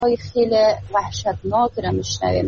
خیلی وحشتناک را میشنویم.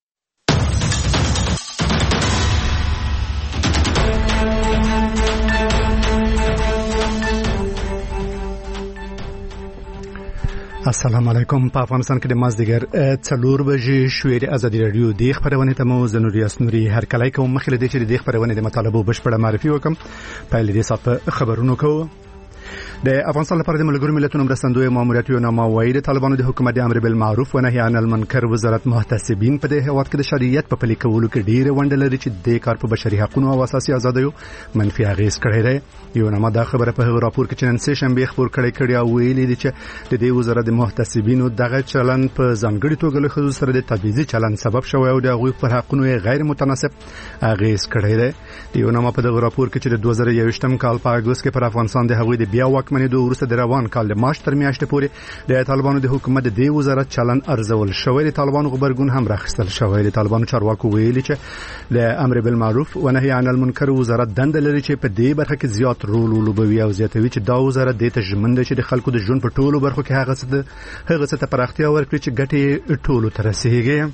السلام علیکم. په افغانستان کې د مازدیګر 4 بجې شوې د ازادي رادیو د خبرونه ته مو زنوري اسنوري هر کله کوم مخله د چې د خبرونه د مطالبه بشپړه معرفي وکم په لدې صف خبرونو کو د افغانستان لپاره د ملګرو ملتونو مرستندوی ماموریت یو نامه د طالبانو د حکومت د امر بالمعروف و نهي عن المنکر وزارت محتسبین په دې هیواد کې د شریعت په پلي کولو کې ډیره ونډه لري چې د کار په بشري حقوقو او اساسي آزادیو منفي اغیز کړی دی. یو نامه دا خبره په هغه راپور کې چې نن سه شنبه خبر کړی او ویلي دي چې د دې وزارت د محتسبینو دغه چلن په ځانګړي توګه له خصوص سره د تبعیضي چلن سبب شوی او د هغوی پر حقوقو غیر متناسب اغیز کړی دی. یو نامه په دغه راپور کې چې د 2021م کال په اگست کې پر افغانستان د هغوی د بیا واکمنۍ دوه وروسته د روان کال د مارچ تر میاشتې پورې د طالبانو د حکومت د دې وزارت چلن ارزول شوی. د طالبانو خبرګون هم راخستل شوی. د طالبانو چارواکو ویلي چې د امر بالمعروف و نهي عن المنکر وزارت دند لري چې په دې برخه کې زیات رول ولوبوي او زیاتوي چې دا وزارت د تجمند چې د خلکو د ژوند په ټولو برخو کې هغه څه ته پراختیا ورکړي چې ګټې ټولو ته رسیږي.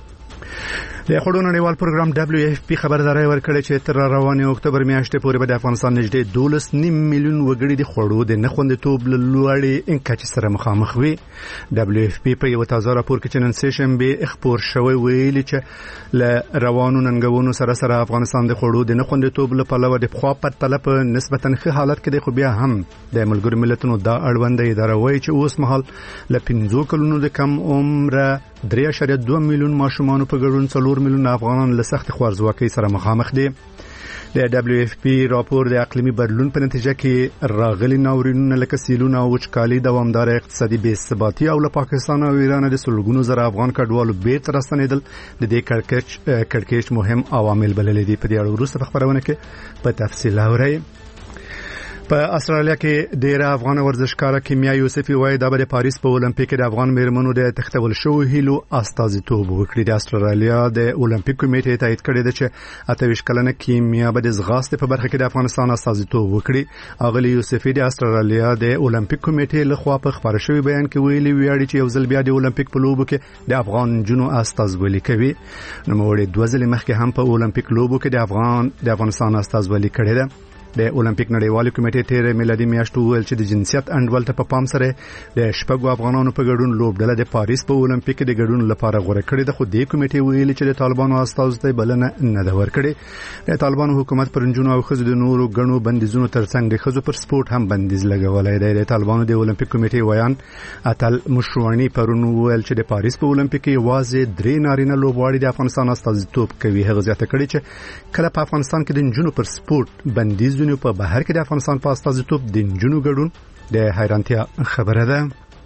د خړو نړیوال پروګرام WFP خبرداري ورکړه چې تر روانې اکتوبر میاشتې پورې به د افغانستان نږدې 12.5 میلیون وګړي د خړو د نخوندتوب لوړې انکچ سره مخامخ وي. WFP په یو تازه راپور کې چې نن سه شنبه خبر شوی ویلي چې ل روانو ننګونو سره افغانستان د خړو د نخوندتوب لپاره د خوا په طلب نسبتاً ښه حالت کې دی، خو بیا هم د ملګرو ملتونو دا اړوند اداره وایي چې اوس مهال ل 15 کلونو د کم عمر 3.2 میلیون ماشومان په ګډون 4 میلیون افغانان له سخت خوارځواکۍ سره مخامخ دي. د WFP راپور د اقلیمي بدلون په نتیجه کې راغلي ناورینونه لکه سیلونه او وچکالي، دوامدار اقتصادي بې ثباتي او له پاکستان او ایران د سلګونو زره افغان کډوالو بیرته راستنېدل د دې کړکېچ مهم عوامل بللي دي. په دې اړه وروسته په خبرونه کې په تفصیل اورئ. په استرالیا کې ډیر افغان ورزشکار کیمیا یوسفی وایي دا به پاریس په اولمپیک د افغان میرمنو د تختول شو هیلو استازیتوب وکړي. د استرالیا د اولمپیک کمیټې تایید کړی دی چې 28 کلنه کیمیا به د زغاستې په برخه کې د افغانستان استازیتوب وکړي. اغلی یوسفی د استرالیا د اولمپیک کمیټې لخوا په خبر شوی بیان کې ویلي ویاړي چې یو ځل بیا د اولمپیک په لوبو کې د افغان جنو استازولي کوي. نو موږ د 2 ځله مخکې هم په اولمپیک لوبو کې د افغانستان استازولي کړې ده. د اولمپیک نړیوال کمیټې تیر میلادي میاشت ویل چې د جنسیت انډول ته په پام سره د شپږو افغانانو په ګډون لوبډله د پاریس په اولمپیک د ګډون لپاره غوړه کړې ده، خو د کمیټې ویلي چې د طالبانو استازو ته بلنه نه ده ورکړې. د طالبانو حکومت پر جنونو او خزو د نورو غنو بندیزونو ترڅنګ د خزو پر سپورت هم بندیز لګولای دی. د طالبانو د اولمپیک کمیټې ویان اتل مشروانی پرون ویل چې د پاریس په اولمپیک کې یوازې 3 نارینه لوبغاړي د افغانستان استازیتوب کوي. هغه زیاته کړې چې کله په افغانستان کې د جنونو پر سپورت بندیز په بهر کې د افغانستان په استازیتوب د جنونو ګډون د حیرانتیا خبره ده.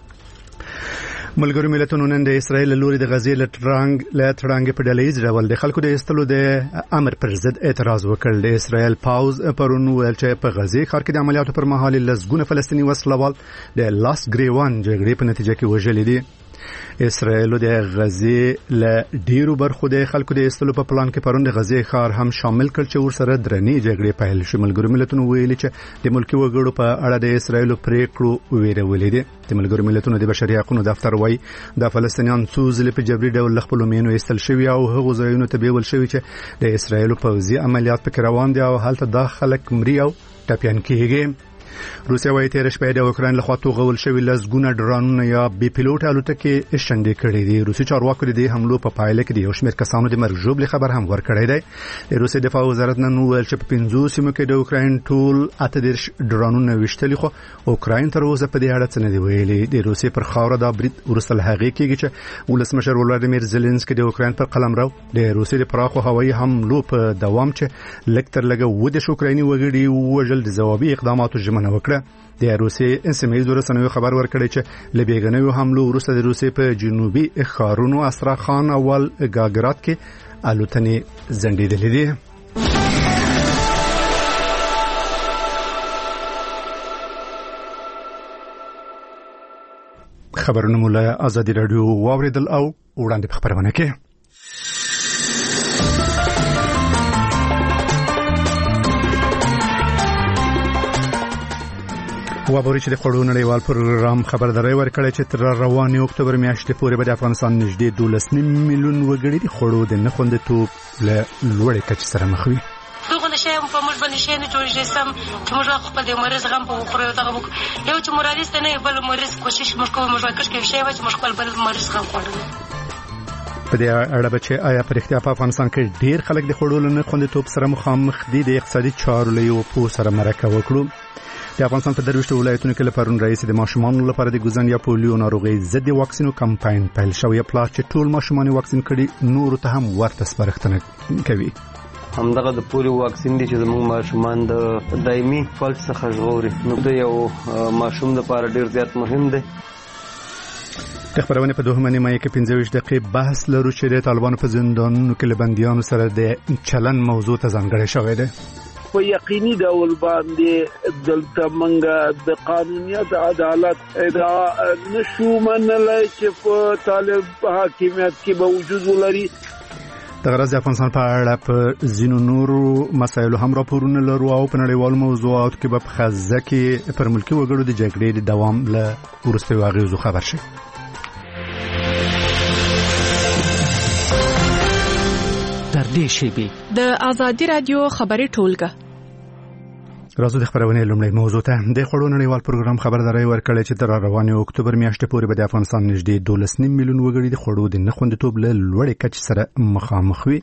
ملګرو ملتونو نن د اسرایل لوري د غزې لټرانګ په ډلهیز ډول د خلکو د استلو د امر پر ضد اعتراض وکړ. د اسرایل پاوز پرون ویل چې په غزې ښار کې د عملیاتو پر مهال لسګونه فلسطیني وسلوال د لاس ګریوان جګړې په نتیجه کې وژل دي. اسرائیل د غزې ل ډیرو برخو د خلکو د استلو په پلان کې پرون د غزې ښار هم شامل کړ چې ورسره درنې جګړې پیل شو. ملګرو ملتونو ویلي چې د ملکي وګړو په اړه د اسرائیل پریکړو ویرولې دي. د ملګرو ملتونو د بشري حقوقو دفتر وایي د فلسطینیان څو ځله په جبري ډول خپل مینو استل شوی او هغه ځایونو ته بیول شوی چې د اسرائیل پوځي عملیات پکې روان دي او هلته د خلک مري او ټپيان کېږي. روسیا وايي تیر شپه د اوکرين لخوا توغول شوی لزګونه ډرانونه یا بي پيلوټ الوتکې شندې کړې دي. روسي چارواکو د حملو په پایله کې د یو شمېر کسانو د مرګ ژوبل خبر هم ورکړی دی. د روسي دفاع وزارت نن ویل چې په 15 سیمو کې د اوکرين ټول 18 ډرانونه وشتلي، خو اوکرين تر اوسه په دې اړه څه نه دی ویلي. د روسي پر خاوره د برید ورسل هغه کېږي چې ولسمشر ولادیمیر زيلنسکي د اوکرين پر قلمرو د روسي د پراخو هوایي حملو په دوام چې لکتر لګه و د اوکرایني وګړي وژل د ځوابي اقداماتو ژمنه وکړه. د روسي سیمه‌یزو رسنیو خبر ورکړی چې لبیګنیو حملو وروسته د روسي په جنوبي ښارونو استراخان او ګاګرات کې الوتنې ځنډېدلې دي. خبرونه مولا ازادي رادیو واوریدل او وړاندې په خبرونه کې وابوري چې د خړو نړیوال پروګرام خبرداري ورکړې چې تر روانې اکتوبر میاشتې پورې به د افغانستان نږدې 12 میلیون وګړي د خړو د نه خوندیتوب له لوړې کچې سره مخ وي. دغه نشي په موږ باندې شي نه جوړیږي سم چې موږ خپل د مریض غم په خوري دغه یو چې مریض نه بل مریض کوشش موږ کوو موږ کې شي چې موږ خپل بل مریض غم خوړو. په دې اړه به چې آیا په اړتیا په افغانستان کې ډیر خلک د خړو نه خوندیتوب سره مخامخ دي د اقتصادي چارو له یو په سره مرکه وکړو. د افغانستان په درويشت ولایتونو کې لپاره رئیس د ماشومانو لپاره د ګوزن یا پولیو ناروغي ضد واکسینو کمپاین پیل شوی. پلاس چې ټول ماشومان واکسین کړي نور ته هم ورته سپارښتنه کوي. همدغه د پولیو واکسین دي چې زموږ ماشومان د دایمي فلج څخه ژغوري نو د یو ماشوم لپاره ډیر زیات مهم دی. د خبرونه په دوهمه نیمه کې 15 دقیقې بحث لرو چې د طالبانو په زندانونو کې لبنديانو سره د چلن موضوع ته ځانګړی شوی دی. په یقیني ډول باندې دلته منګه د قانونیت عدالت ادا نشو منلای چې په طالب حاکمیت کې به وجود ولري. د غرض افغانستان په اړه په زینو نورو مسایلو هم راپورونه لرو او په نړیوالو موضوعاتو کې په خزه کې پر ملکی وګړو د جګړې د دوام له ورستي واغیزو خبر شي. در دې شیبې د آزادي رادیو خبري ټولګه راځو د خبرونه لومړی موضوع ته. د خړو نړیوال پروګرام خبرداري ورکړې چې تر روانې اکتوبر میاشتې پورې به د افغانستان نږدې 12 میلیون وګړي د خړو د نه خوندیتوب له لوړې کچې سره مخامخ وي.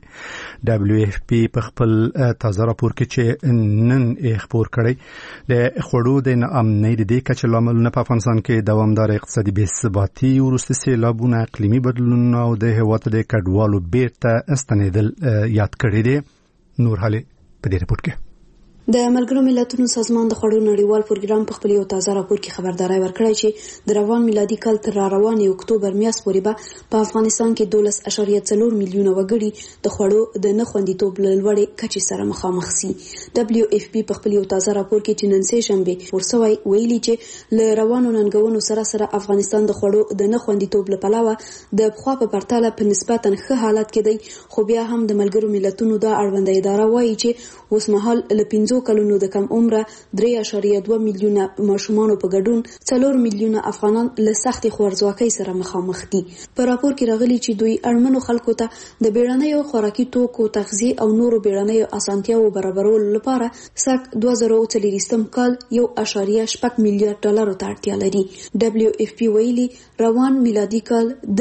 WFP په خپل تازه راپور کې چې نن خبر کړی د خړو د ناامنۍ د کچې لاملونه په افغانستان کې دوامدار اقتصادي بې ثباتي، وروستي سیلابونه، اقلیمي بدلونونه او د هېواد د کډوالو بیرته استنیدل یاد کړی دي. نور حالي په دې رپورت کې د ملګرو ملتونو سازمان د خړو نړیوال پروګرام په خپل یو تازه راپور کې خبرداري ورکړی چې د روان میلادي کال تر روانې اکتوبر میاشتې پورې به په افغانستان کې 12.4 میلیونه وګړي د خړو د نه خوندیتوب له لوړې کچې سره مخامخ شي. WFP په خپل یو تازه راپور کې چې نن سه شنبه ورسوي ویلي چې له روانو ننګونو سره افغانستان د خړو د نه خوندیتوب لپاره د پخوا په پرتله په نسبتا ښه حالت کې دی، خو بیا هم د ملګرو ملتونو د اړونده اداره وایي چې اوس مهال له 15 کلونو د کم عمره 3.2 میلیونه ماشومان په ګډون 4 میلیونه افغانان له سخت خوارځواکۍ سره مخامخ دي. په راپور کې راغلي چې دوی اړمنو خلکو ته د بیړنیو خوراکي توکو، تغذیه او نورو بیړنیو اسانتیاو برابرولو لپاره سک 2023 کال 1.8 میلیارډ ډالر ته اړتیا لري. WFP ویلي روان میلادي کال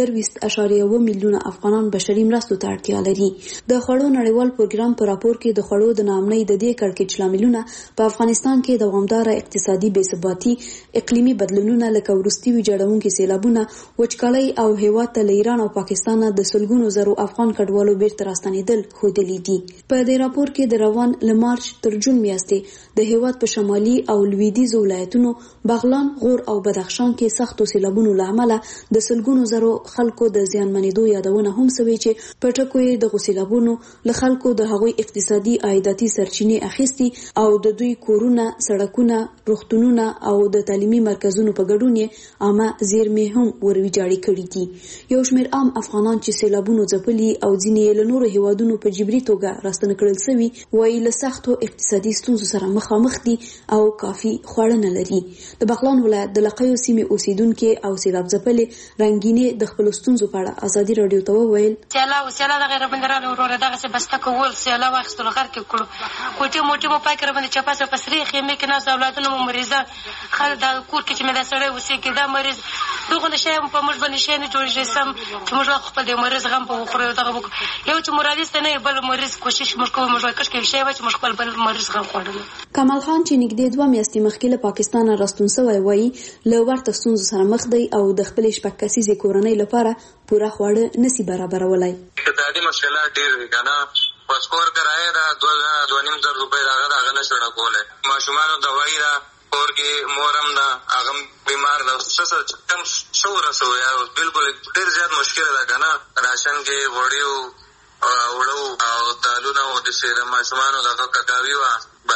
23.1 میلیونه افغانان بشري مرستو ته اړتیا لري. د خړو نړیوال پروګرام په راپور کې د خړو د ناامنۍ د دې کړکېچ لاملونه په افغانستان کې دوامدار اقتصادي بې ثباتي، اقلیمي بدلونونه لکه وروستي ویجاړونکي سیلابونه، وچکالي او هیواد ته ایران او پاکستان د سلګونو زرو افغان کډوالو بیرته راستنیدل ښودلي دي. په دې راپور کې د روان له مارچ تر جون میاشتې د هیواد په شمالي او لویدیځ ولایتونو بغلان، غور او بدخشان کې سختو سیلابونو له امله د سلګونو زرو خلکو د زیانمنېدو یادونه هم شوې چې په ټکو یې د غسیلابونو له خلکو د هغوی اقتصادي عایداتي سرچینې اخیستي او د دوی کورونه، سړکونه، روغتونونه او د تعلیمي مرکزونو په ګډون یې عامه زیرمې هم ورویجاړې کړې دي. یو شمېر عام افغانان چې سیلابونو ځپلي او ځینې له نورو هیوادونو په جبري توګه راستنه کړل شوي وایي له سختو اقتصادي ستونزو سره مخامخ دي او کافي خواړه نه لري. د بغلان ولایت د لقیو سیمې اوسیدونکو او سیلاب ځپلې رنگینې د خپل ستونزو په اړه ازادي رادیو ته وویل: سیلاب د غیر بندرانو ورور دغه څه بسته کول سیلاب واخیستل غر کې کړو کوټي موټي مو پاک باندې چپاسه پسري خېمه کې ناس اولادونو مریضان خالد د کور کې چې مې دا سړی وسی کې دا مریض دغه نشي په موږ باندې شي نه جوړیږي سم چې موږ خپل د مریض غم په خوري دغه یو چې مریض نه بل مریض کوشش موږ کوو موږ کې شي چې موږ خپل بل مریض غم خوړل. کمال خان چې نږدې 2 میاشتې مخکې له پاکستان راستون شوی وایي له ورته ستونزو سره مخ دی او د خپل شپږ کسیزې کورنۍ لپاره پوره خواړه نسی برابرولای. دا دې مشکله ډېر کنه پاسپورت کرایه دا 2.5 روپۍ راغله نشو کوله ماشومانو دوايي را اور کې مورم دا هغه بیمار دا څه کم شو رسو یا بالکل ډېر زیات مشکل ده کنه راشن کې وړیو وړو او دالونه او د سره ماشومانو دا کاکاوي وا بس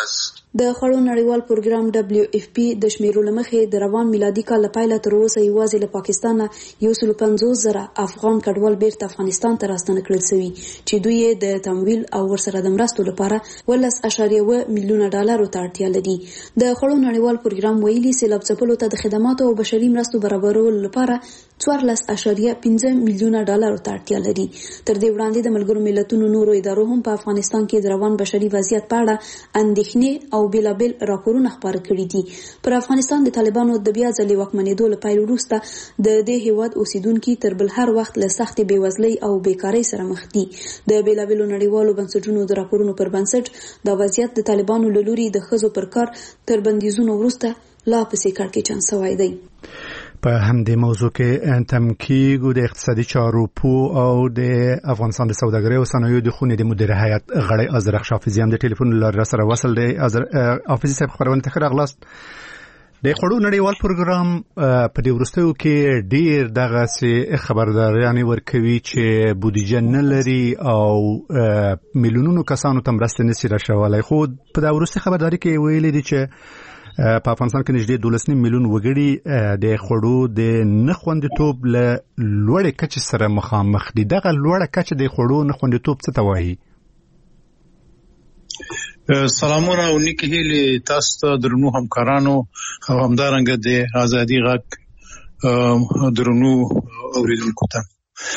د خوړو نړیوال پروګرام WFP د شمیرو لمخې د روان میلادي کال لپاره تر اوسه یوازې له پاکستان 150,000 افغان کډوال بیرته افغانستان ته راستنه کړل شوي چې دوی د تمویل او ورسره د مرستو لپاره 11.1 میلیونه ډالر ته اړتیا لري. د خوړو نړیوال پروګرام ویلي سیلاب ځپلو ته د خدماتو او بشري مرستو برابرولو لپاره 14.5 میلیونه ډالر ته اړتیا لري. تر دې وړاندې د ملګرو ملتونو نورو ادارو هم په افغانستان کې د روان بشري وضعیت په اړه اندېښنې او بیلابل راپورونه خپاره کړي دي. پر افغانستان د طالبانو د بیا ځلې واکمنېدو له پیل وروسته د دې هیواد اوسیدونکي تر بل هر وخت له سختې بېوزلۍ او بیکارۍ سره مخ دي. د بیلابلو نړیوالو بنسټونو د راپورونو پر بنسټ دا وضعیت د طالبانو له لوري د ښځو پر کار تر بندیزونو وروسته لا پسې کړکېچن شوی دی. په همدې موضوع کې تمکیګو د اقتصادي چارو او د افغانستان د سوداګرۍ او صنایعو د خونې د مدیر هیئت غړی ازرق شافزی هم د ټلیفون لاره سره وصل دی. حافظ صاحب خبرونه ته راغلاست. د خوړو نړیوال پروګرام په دې وروستیو کې ډیر دغه سي خبرداريانې ورکوي چې بودیجه نه لري او میلیونونو کسانو ته مرسته نشي راشولای. خو په دا وروستي خبرداري کې ویلي دي چې په افغانستان کې نږدې 12 میلیون وګړي د خوړو د نه خوندیتوب له لوړې کچې سره مخامخ دي. دغه لوړه کچه د خوړو نه خوندیتوب څه ته وایي؟ سلامونه او نیکې هیلې تاسو ته درنو همکارانو او همدارنګه د ازادي غږ درنو اوریدونکو ته.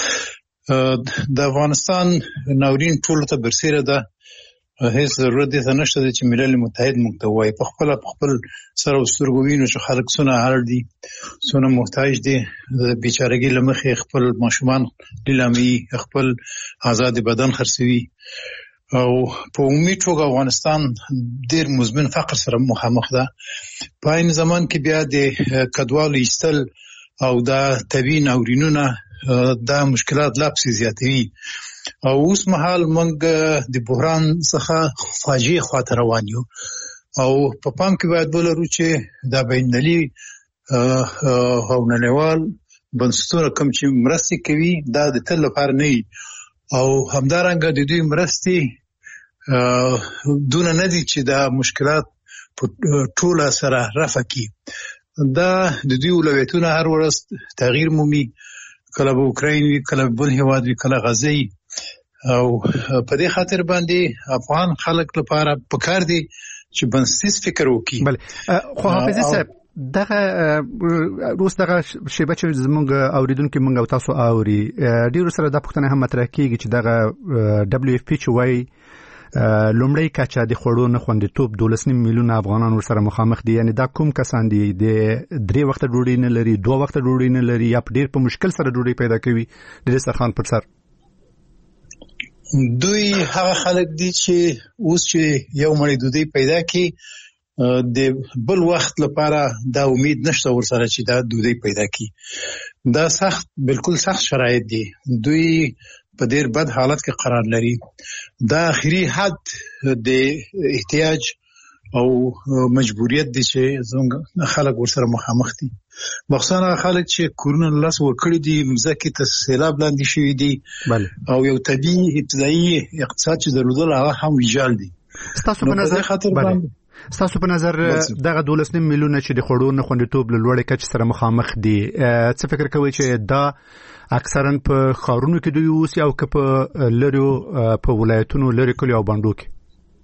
د افغانستان ناورین ټولو ته برسېره ده. هیڅ ضرورت دې ته نشته چې ملل متحد موږ ته وایي په خپل سره سترګو وینو چې خلک څونه اړ دي، څونه محتاج دي. د بیچارګۍ له مخې خپل ماشومان لیلامي، خپل آزاد بدن خرڅوي او په عمومي توګه افغانستان ډېر مزمن فقر سره مخامخ ده. په عین زمان کې بیا د کډوالو ایستل او دا طبیعي ناورینونه دا مشکلات لا پسې زیاتوي. او اوس مهال موږ د بحران څخه فاجعه خواته روان یو او په پام کې باید ولرو چې دا بینالمللي او نړیوال بنسټونه کوم چې مرستې کوي دا د تل لپاره نه وي او همدارنګه د دوی مرستې دونه نه دي چې دا مشکلات په ټوله سره رفع کړي. دا د دوی اولویتونه هر ورځ تغییر مومي، کله به اوکراین وي، کله بل هیواد وي، کله غزه وي. او په دې خاطر باندې افغان خلک لپاره پکار دي چې بنسټیز فکر وکړي. بله خو حافظ صاحب دغه روس دغه شیبه چې زموږ اوریدونکو موږ او تاسو اوري ډیرو سره د پښتنه هم مطرح کیږي چې دغه WFP چې وایي لومړی کچه د خوړو نه خوندیتوب 12 میلیونه افغانان ورسره مخامخ دي. یعنی دا کوم کسان دي د 3 وخته ډوډۍ نه لري، 2 وخته ډوډۍ نه لري یا ډیر په مشکل سره ډوډۍ پیدا کوي د دسترخوان پر سر؟ دوی هغه خلک دي چې اوس چې یو مړی ډوډۍ پیدا کړي د بل وخت لپاره دا امید نشته ورسره چې دا ډوډۍ پیدا کړي. دا سخت بالکل سخت شرایط دي. دوی په ډیر بد حالت کې قرار لري. دا اخري حد د احتیاج او مجبوریت دي چې زموږ خلک ورسره مخامخ دي. مخصوصا خلک چې کورونه لاس ورکړي دي، مځکې ته سیلاب لاندې شوي دي او یو طبيعي ابتدایي اقتصاد چې درلودل هغه هم ویجاړ دي. ستاسو په نظر دغه 12 میلیونه چې د خوړو نه خوندیتوب له لوړې کچې سره مخامخ دي، څه فکر کوئ چې دا اکثرا په ښارونو کې دوی اوسي او که په لرو په ولایتونو لري کلیو او بانډو کې؟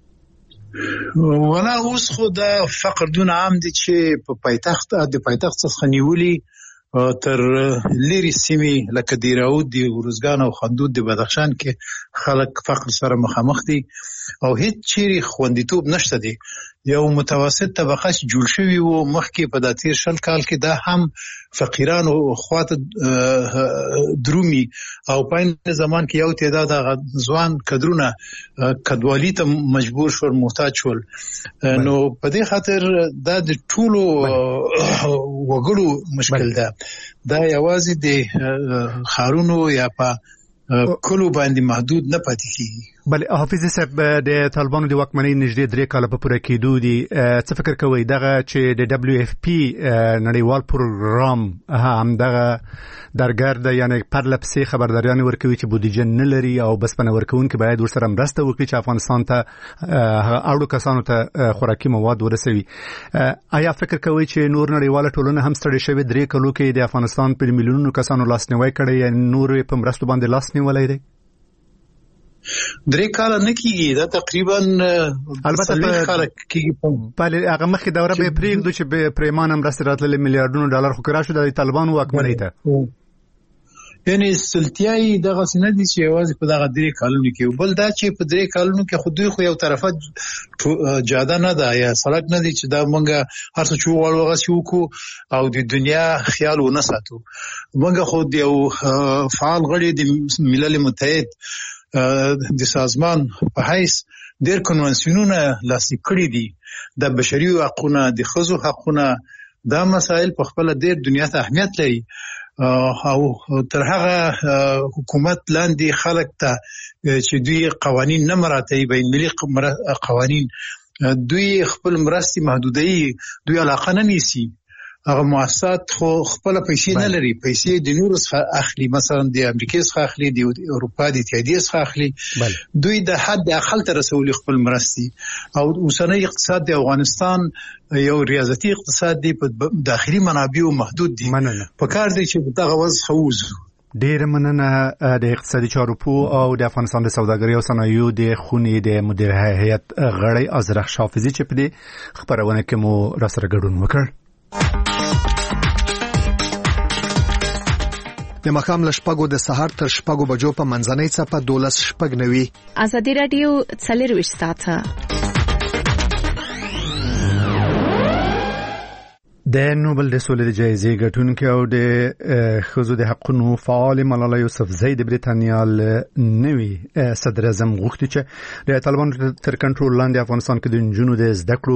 ولا اوس خو دا فقر دون عام دي چې په پایتخت څخه نیولي تر لري سیمې لکه دیراود دی، ورزګان او خندود دی، بدخشان کې خلک فقر سره مخامخ دي او هیڅ چیرې خوندیتوب نشته دي. یو متوسط طبقه چې جوړ شوی وو مخکې په داتیر 20 کال کې دا هم فقیرانو خواته درومي او په این زمان کې یو تعداد ځوان کډرونه کډوالي ته مجبور شول، محتاج شول. نو په دې خاطر دا د ټولو وګړو مشکل ده. دا یوازې د خارونو یا په کلو باندې محدود نه پاتې کیږي. بل حافظ صاحب د طالبانو د واکمنۍ نږدې 3 کاله په پوره کېدو دي، څه فکر کوئ دغه چې د WFP نړیوال پروګرام هم دغه درګرد یعنی پرلپسې خبرداریان ورکوي چې بودیجه نه لري او بسپنه ورکوونکي باید ورسره مرسته وکړي چې افغانستان ته اړو کسانو ته خوراکي مواد ورسوي. آیا فکر کوئ چې نور نړیواله ټولنه هم ستړي شوې 3 کلو کې د افغانستان په میلیونونو کسانو لاسنیوي کړی یا نور په مرستو باندې لاس نیولای دی؟ 3 کال نه کیږي، دا تقریبا البته بله هغه مخکې دوره به پرېږدو چې به پریمانه مرستې راتللې میلیارډونو ډالر خو کرا شو د طالبانو واکمنۍ ته. یعنی سلطیای دغه سند دي چې یوازې په دغه 3 کالونو کې، بل دا چې په 3 کالونو کې خو دوی خو یو طرفه جاده نه ده یا سړک نه دي چې دا مونږه هر څه چې وغواړو هغه شي وکړو او د دنیا خیال ونه ساتو. مونږ خو د یو فعال غړي د ملل متحد د سازمان په حیث ډېر کنوانسیونونه لاسلیک کړي دي، د بشري حقوقو، د ښځو حقوقو، دا مسائل په خپل ډېر دنیا ته اهمیت لري او تر هغه حکومت لاندې خلک ته چې دوی قوانین نه مراعاتوي، بین المللي قوانین، دوی خپل مرستې محدودوي، دوی علاقه نه نیسي. هغه مؤسسات خو خپل پیسې نه لري، پیسې د نورو څخه اخلي، مثلا د امریکا څخه اخلي، د اروپا د اتحادیې څخه اخلي. دوی د حد اقل ته رسولي خپل مرستې او اوسنۍ اقتصاد د افغانستان یو ریاضتي اقتصاد دی، په داخلي منابعو محدود دي. په کار دی چې دغه وضع خوځو. ډېر مننه د اقتصادي چارو پوه او د افغانستان د سوداګرۍ او صنایعو د خونې د مدیر هیئت غړی ازرخ حافظي چې په دې خبرونه کې مو راسره ګډون وکړ. د مخام لشپګو د سحر تر شپګو بجو په منځنۍ څپه 12:09 ازادي رادیو 24 ساعته. د نوبل د سولې د جایزې ګټونکي او د ښځو د حقوقو فعال ملاله یوسفزۍ د بریتانیا نوي صدر اعظم غوښتي چې د طالبانو تر کنټرول لاندې افغانستان کې د نجونو د زده کړو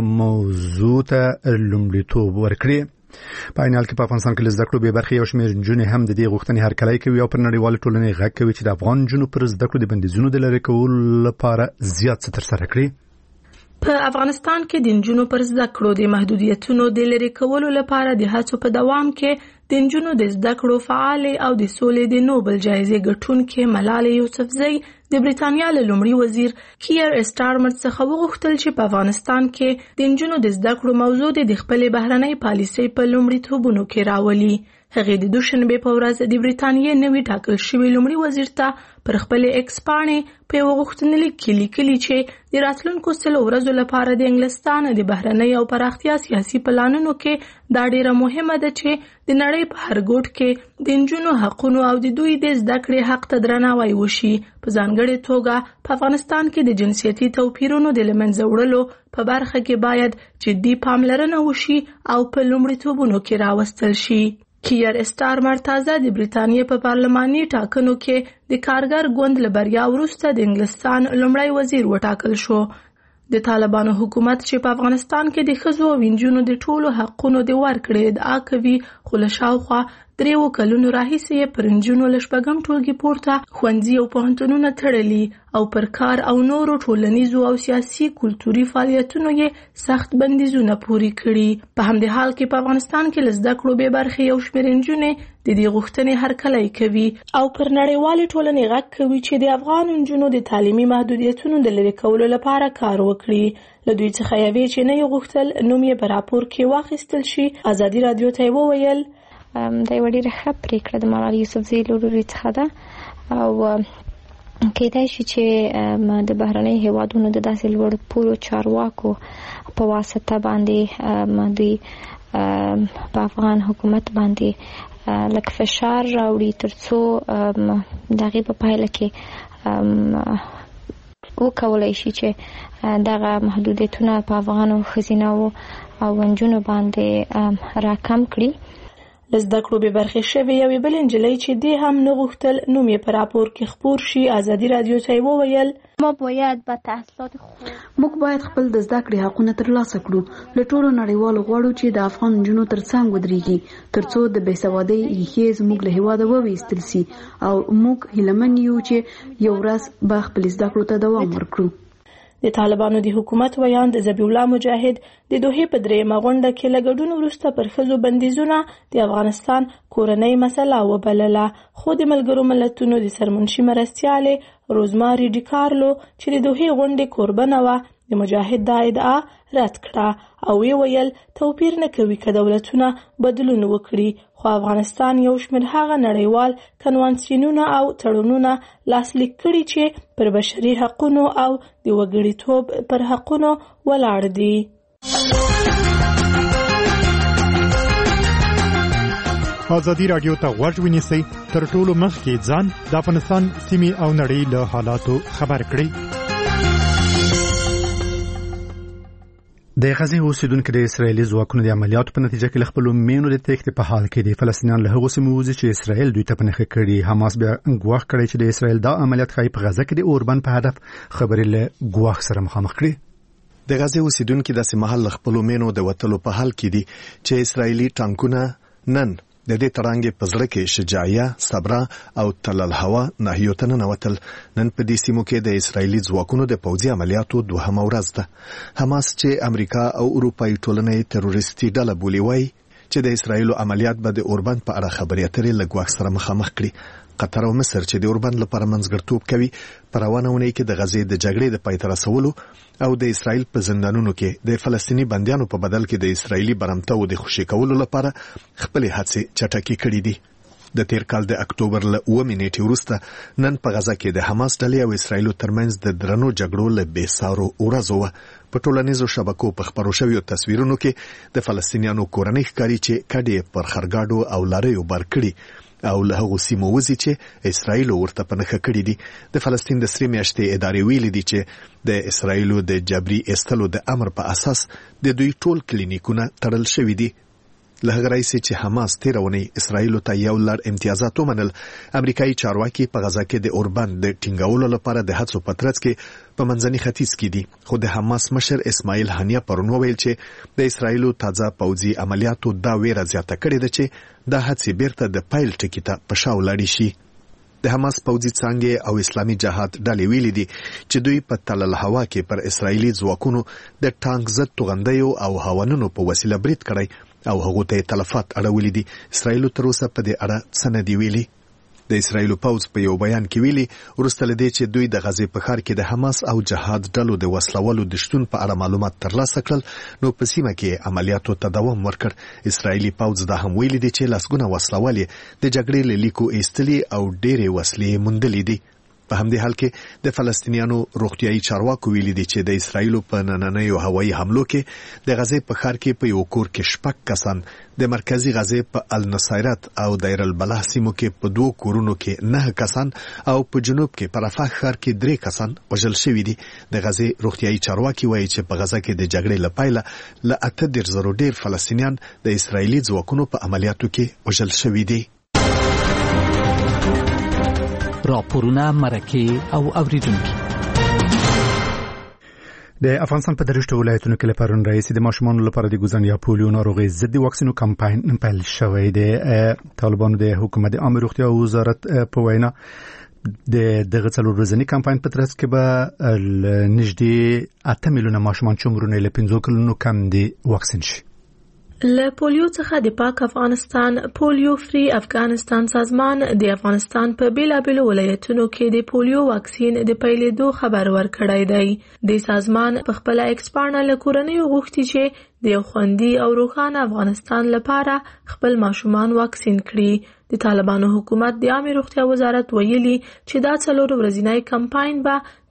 موضوع ته لومړیتوب ورکړي. په عین حال کې په افغانستان کې زده کړو به برخه یو شمېر نجونې هم د دې غوښتنې هرکلی کوي او پر نړیوال ټولنې غږ کوي چې د افغان نجونو پر زده کړو د بندیزونو د لرې کولو لپاره زیات څه ترسره کړي. په افغانستان کې د نجونو پر زده کړو د محدودیتونو د لرې کولو لپاره د هڅو په دوام کې د نجونو د زده کړو فعال او د سولې د نوبل جایزې ګټونکې ملاله یوسفزۍ د بریتانیا لومړي وزیر کیر اسټارمر څخه وغوښتل چې په افغانستان کې د نجونو د زده کړو موضوع د خپل بهرنۍ پالیسۍ په لومړیتوبونو کې راولي. هغه د دوشنبه په ورځ د بریتانیا نوي ټاکل شوی لومړي وزیر ته پر خپل ایکس پاڼې په غوښتنلیک کې لیکلي چې د راتلونکو 100 ورځو لپاره د انګلستان د بهرنۍ او پراختیا سیاسي پلانونو کې دا ډیره مهمه ده چې د نړۍ په هر ګوټ کې د نجونو حقوقو او د دوی د زده کړې حق ته درناوی وشي. په ځانګړې توګه په افغانستان کې د جنسیتي توپیرونو د لمنځه وړلو په برخه کې باید جدي پاملرنه وشي او په لومړیتوبونو کې راوستل شي. کیر اسټارمر تازه د بریتانیا په پارلماني ټاکنو کې د کارګر ګوند له بریا وروسته د انګلستان لومړی وزیر وټاکل شو. د طالبانو حکومت چې په افغانستان کې د ښځو او نجونو د ټولو حقونو د ورکړې ادعا کوي، خو له شاوخوا 3 کلونو راهیسې پر نجونو له شپږم ټولګي پورته ښوونځي او پوهنتونونه تړلي او پر کار او نورو ټولنیزو او سیاسي کلتوري فعالیتونو یې سخت بندیزونه پوري کړي. په همدې حال کې په افغانستان کې له زده کړو بې برخې یو شمېر نجونې د دې غوښتنې هرکلی کوي او پر نړیوالې ټولنې غږ کوي چې د افغان نجونو د تعلیمي محدودیتونو د لرې کولو لپاره کار وکړي. له دوی څخه یوې چې نه یې غوښتل نوم یې په راپور کې واخیستل شي. ازادي رادیو ته یې وویل دا یو ډېره ښه پرېکړه د ملاله یوسفزۍ له لوري څخه ده او کېدای شي چې د بهرنۍ هیوادونو د داسې لوړ پوړو چارواکو په واسطه باندې دوی په افغان حکومت باندې لکه فشار راوړي ترڅو د هغې په پایله کې وکولای شي چې دغه محدودیتونه په افغانو ښځینه او نجونو باندې راکم کړي. لزده کړو به برخې شوې یوې بل نجلۍ چې دې هم نه غوښتل نوم یې په راپور کې خپور شي ازادي رادیو ته وویل موږ باید خپل د زده کړې حقونه ترلاسه کړو. له ټولو نړیوالو غواړو چې د افغان نجونو ترڅنګ ودرېږي ترڅو د بېسوادۍ ریښې زموږ له هېواده وویستل سي او موږ هیلهمن یو چې یو ورځ به خپل زده کړو ته دوام ورکړو. د طالبانو د حکومت ویان د ذبیح الله مجاهد د دوحې په درېیمه غونډه کې له ګډون وروسته پر ښځو بندیزونه د افغانستان کورنۍ مسله وبلله، خو د ملګرو ملتونو د سرمنشي مرستیالې روزماري ډیکارلو چې د دوحې غونډې کوربنه وه د مجاهد دا ادعا رد کړه او ویل توپیر نه کوي که دولتونه بدلون وکړي، خو افغانستان یو شمېر هغه نړیوال کنوانسیونونه او تړونونه لاسلیک کړي چې پر بشري حقونو او د وګړیتوب پر حقونو ولاړ دي. ازادي رادیو ته غوږ ونیسئ، تر ټولو مخکې ځان د افغانستان سیمې او نړۍ له حالاتو خبر کړئ. د غزې اوسیدونکو د اسرایلي ځواکونو د عملیاتو په نتیجه کې خپل مینو د تېښتې په حال کې د فلسطینیان له هغو سیمو وځي چې اسرایل دوی ته پنهخه کړي. حماس بیا ګواښ کړی چې د اسرایل دا عملیات ښایي په غزه کې د اوربند په هدف خبرې له ګواښ سره مخامخ کړي. د غزې اوسیدونکو د سیمه له خپل مینو د وټلو په حال کې دي چې اسرایلي ټانکونه نن د دې ترانګې په زړه کې شجاعیه، صبره او تل الهوا ناحیو ته ننوتل. نن په دې سیمو کې د اسرایلي ځواکونو د پوځي عملیاتو دوهمه ورځ ده. حماس چې امریکا او اروپایي ټولنې تروریستي ډله بولي وایي چې د اسرایلو عملیات به د اوربند په اړه خبرې اترې له ګواښ سره مخامخ کړي. قطر او مصر چې د اوربند لپاره منځګړیتوب کوي په روانه اونۍ کې د غزې د جګړې د پای ته رسولو او د اسرایل په زندانونو کې د فلسطینی بندیانو په بدل کې د اسرایلی برمتو د خوشی کولو لپاره خپل هڅې چټکې کړې دي. د تیر کال د اکتوبر له 9 نیټې وروسته نن په غزه کې د حماس ډلې او اسرایلو ترمنځ د درنو جګړو له بېسارو ورځو په ټولنیزو شبکو په خبرو شویو تصویرونو کې د فلسطینیانو کورنۍ ښکاري چې کډې پر خرګاډو او لاریو بار کړي او له هغو سیمو وځي چې اسرایل ورته پنهخه کړي دي. د فلسطین د سری میاشتې ادارې ویلي دي چې د اسرایل د جبري استلو د امر په اساس د دوی ټول کلینیکونه تړل شوي دي. له هغه راځي چې حماس تیرونی اسرایل ته یو لړ امتیازات ومنل. امریکایي چارواکي په غزه کې د اوربند د ټینګولو لپاره د هڅو په ترڅ کې په منځني ختیځ کې دي، خو د حماس مشر اسماعیل هانیه پرون ویل چې د اسرایل تازه پوځي عملیاتو دا ویره زیاته کړې ده چې د هڅې بیرته د پایل ټکی ته په شا ولاړ شي. د حماس پوځي څانګې او اسلامي جهاد ډلې ویلي دي چې دوی په تل الهوا کې پر اسرایلی ځواکونو د ټانک ضد توغندیو او هاونونو په وسیله برید کړی او هغه ته تلفات اړولې دي. اسرایل تر اوسه په دې اړه څه نه دی ویلي. د اسرایل پوځ په یو بیان کې ویلي ورسته لدی چې دوی د غزې په ښار کې د حماس او جهاد ډلو د وسلوالو د شتون په اړه معلومات ترلاسه کړل، نو په سیمه کې عملیاتو ته دوام ورکړ. اسرایلی پوځ دا هم ویلي دي چې لاسګونه وسلوالې د جګړې له لیکو ایستلې او ډېرې وسلې موندلې دي. په همدې حال کې د فلسطینیانو روغتیايي چارواکو ویلي دي چې د اسرایل په نننیو هوایي حملو کې د غزې په ښار کې په یو کور کې 6 کسان، د مرکزی غزې په النصيرت او دایر البلح سیمو کې په 2 کورونو کې 9 کسان او په جنوب کې په رفح ښار کې 3 کسان وژل شوي دي. د غزې روغتیايي چارواکي وایي چې په غزه کې د جګړې لپاره له 8 ډیر فلسطینیان د اسرایلی ځواکونو په عملیاتو کې وژل شوي دي. راپورونه مرکه او اوریدونکو. د افغانستان په درشتو ولایتونو کې لپاره رئیس د ماشومانو لپاره د ګوزن یا پولیو ناروغي ضد واکسینو کمپاین پیل شوی دی. طالبانو د حکومت د عامه روغتیا وزارت په وینا د دغه څلور ورځنی کمپاین په ترڅ کې به نږدې 8 میلیونه ماشومان چې عمرونه له 15 کلونو کم دي واکسین شي. له پولیو څخه د پاک افغانستان پولیو فری افغانستان سازمان د افغانستان په بیلابیلو ولایتونو کې د پولیو واکسین د پیلېدو خبر ورکړی دی. د سازمان په خپل ایکسپانه له کورنیو غوښتي چې د یو خوندي او روښانه افغانستان لپاره خپل ماشومان واکسین کړي. د طالبانو حکومت د عامه روغتیا وزارت ویلي چې دا څلور ورځنی کمپاین به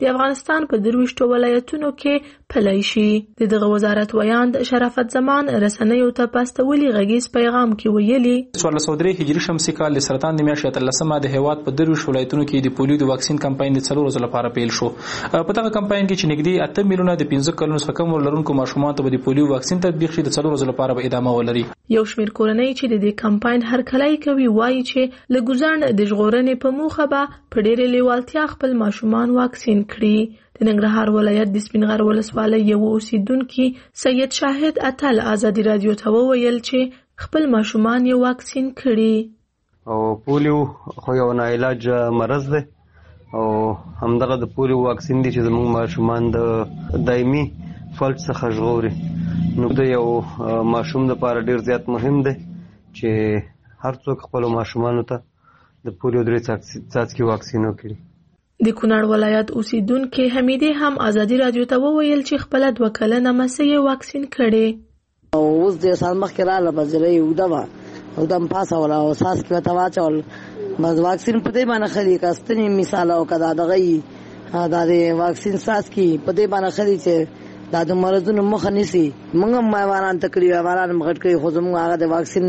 د افغانستان په 23 ولایتونو کې پلی شي. دغه وزارت ویاند شرافت زمان رسنیو ته په استولي غږیز پیغام کې ویلي 1403 هجري شمسي کال د سرطان د میاشتې 13مه د هیواد په 23 ولایتونو کې د پولیو د واکسین کمپاین د 4 ورځې لپاره پیل شو. په دغه کمپاین کې چې نږدې 8 میلیونه د 15 کلونو څخه کم لرونکو ماشومان ته د پولیو واکسین تطبیق شي د 4 ورځې لپاره به ادامه ولري. یو شمېر کورنۍ چې د دې کمپاین هرکلی کوي وایي چې له ګزارن د ژغورنې په موخه به په ډېرې لیوالتیا خپل ماشومان واکسین کړي. د ننګرهار ولایت د سپینغر ولسوالۍ یو اوسیدونکي سید شاهد اتل ازادي رادیو ته وویل چې خپل ماشومان یې واکسین کړي. او پولیو خو یو ناعلاج مرض دی او همدغه د پولیو واکسین دی چې زموږ ماشومان د دایمي فلج څخه ژغوري. نو د یو ماشوم لپاره ډیر زیات مهم دی چې هر څوک خپل ماشومانو ته د پولیو 3 څاڅکي واکسین وکړي. د کونړ ولایت اوسیدونکي حمیدې هم ازادي رادیو ته وویل چې خپل 2 کلنه مسی واکسین کړي. او اوس د سال مخکې رااله بزرې ودما او دم پاسه ولا او ساس کې وتا واچول مز واکسین په دې باندې خري کاستنی مثال او کدا دغه دا د واکسین ساس کې په دې باندې خري چې دا د مرزونو مخ نيسي. موږ مېوانان تکلیف واران مغټ کوي خو زموږ هغه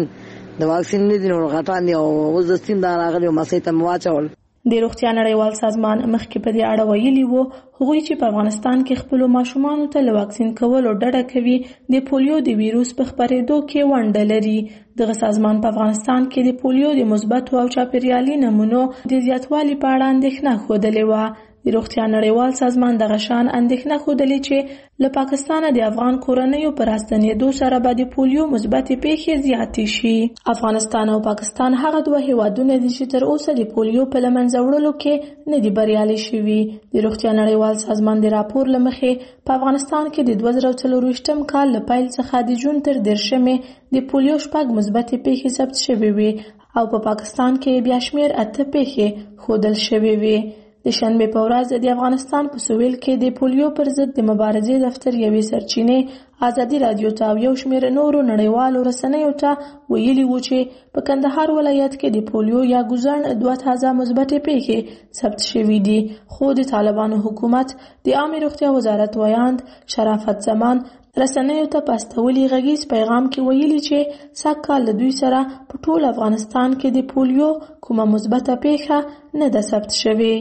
د واکسین نه دي نو غټان دي او اوس د سین دا راغلي مسې ته واچول. د روغتیا نړیوال سازمان مخکې په دې اړه ویلي وو هغوی چې په افغانستان کې خپل ماشومان ته له واکسین کولو ډډه کوي د پولیو د ویروس په خپرېدو کې ونډه لري. دغه سازمان په افغانستان کې د پولیو د مثبت او چاپیریالي نمونو د زیاتوالي په اړه اندېښنه ښودلې وه. د روغتیا نړیوال سازمان دغه شان اندېښنه ښودلې چې له پاکستانه د افغان کورنیو پر راستنېدو سره به د پولیو مثبتې پیښې زیاتې شي. افغانستان او پاکستان هغه 2 هیوادونه دي چې تر اوسه د پولیو په له منځه وړلو کې نه دي بریالي شوي. د روغتیا نړیوال سازمان د راپور له مخې په افغانستان کې د 2024 کال له پیل څخه د جون تر 10 د پولیو 6 مثبتې پیښې ثبت شوې وي او په پاکستان کې بیا شمېر 8 پیښې ښودل شوې وي. د شنبه په ورځ د افغانستان په سویل کې د پولیو پر ضد د مبارزې دفتر یوې سرچینې ازادي رادیو ته یو شمېر نورو نړیوالو رسنیو ته ویلي وو چې په کندهار ولایت کې د پولیو یا ګزن 2 تازه مثبتې پیښې ثبت شوې دي. خو د طالبانو حکومت د عامه روغتیا وزارت ویاند شرافت زمان رسنیو ته په استولي غږیز پیغام کې ویلي چې سږکال له دوی سره په ټول افغانستان کې د پولیو کومه مثبته پیښه نه ده ثبت شوې.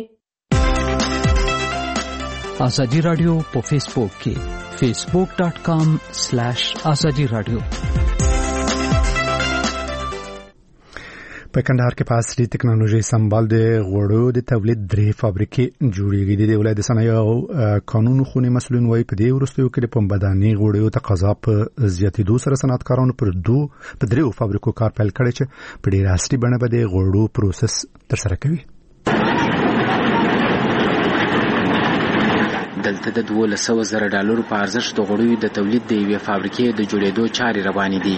ازادي رادیو په فیسبوک کې facebook.com/azadi radio. په کندهار کې په عصري ټکنالوژي سمبال د غوړو د تولید 3 فابریکې جوړېږي. د ولایت صنایع او قانون خونې مسؤلین وايي په دې وروستیو کې د پنبهدانۍ غوړو تقاضا په زیاتېدو سره صنعتکارانو په 3 فابریکو کار پیل کړی چې په ډېر عصري بڼه به د غوړو پروسس ترسره کوي. دلته د $12,000 په ارزښت د غوړیو د تولید د یوې فابریکې د جوړېدو چارې روانې دي.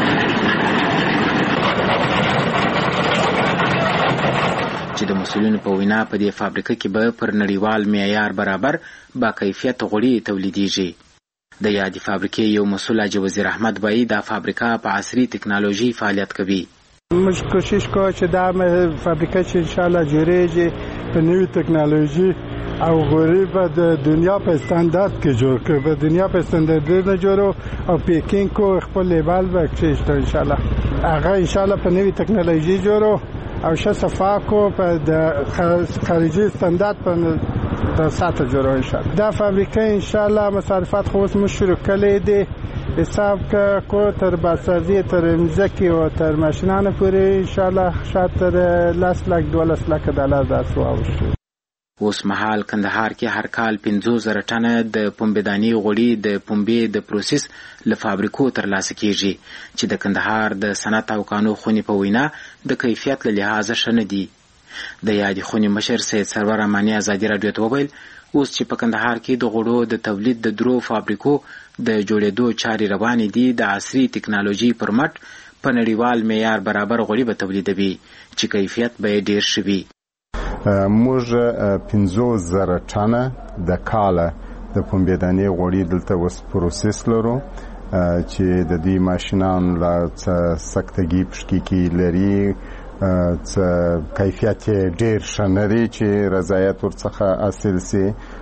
چې د مسؤلینو په وینا په دې فابریکه کې به پر نړیوال معیار برابر با کیفیت غوړي تولیدېږي. د یادې فابریکې یو مسؤل حاجي وزیر احمد بایی دا فابریکه په عصري ټکنالوژي فعالیت کوي. موږ کوشش کوو چې دا فابریکه چې ان شاء الله جوړېږي په نوې ټکنالوژي او غوړي په د دنیا په استاندارد کې جوړ کړي. په دنیا په استاندارد نه جوړو او پیکینګ کو خپل لیبل وکړي ان شاء الله. هغه ان شاء الله په نوې ټکنالوژي جوړو او شفا کو په د خارجي استاندارد په ساته جوړو ان شاء الله. دا فابریکه ان شاء الله مصارفات خو اوس مشروع کړي دي حساب کو تر بازاري تر مزکی او تر ماشینانو پورې ان شاء الله شاته $10,000-12,000 داسو اوشي. اوس مهال کندهار کې هر کال 50,000 ټنه د پنبهدانۍ غوړي د پنبې د پروسس له فابریکو ترلاسه کیږي چې د کندهار د صنعت او قانون خونې په وینا د کیفیت له لحاظه شنه دي. د یادې خونې مشر سید سرور امانی ازادي رادیو ته وویل اوس چې په کندهار کې د غوړو د تولید د 3 فابریکو د جوړېدو چارې روانې دي د عصري ټکنالوژي پر مټ په نړیوال معیار برابر غوړي به تولیدوي چې کیفیت به ډیر شي. موږ 50,000 ټنه د کاله د پنبهدانۍ غوړي دلته اوس پروسس لرو چې د دې ماشینان لا سکتګي پشکي لري کیفیت ډیر شنري چې رضایت ورڅخه حاصل سي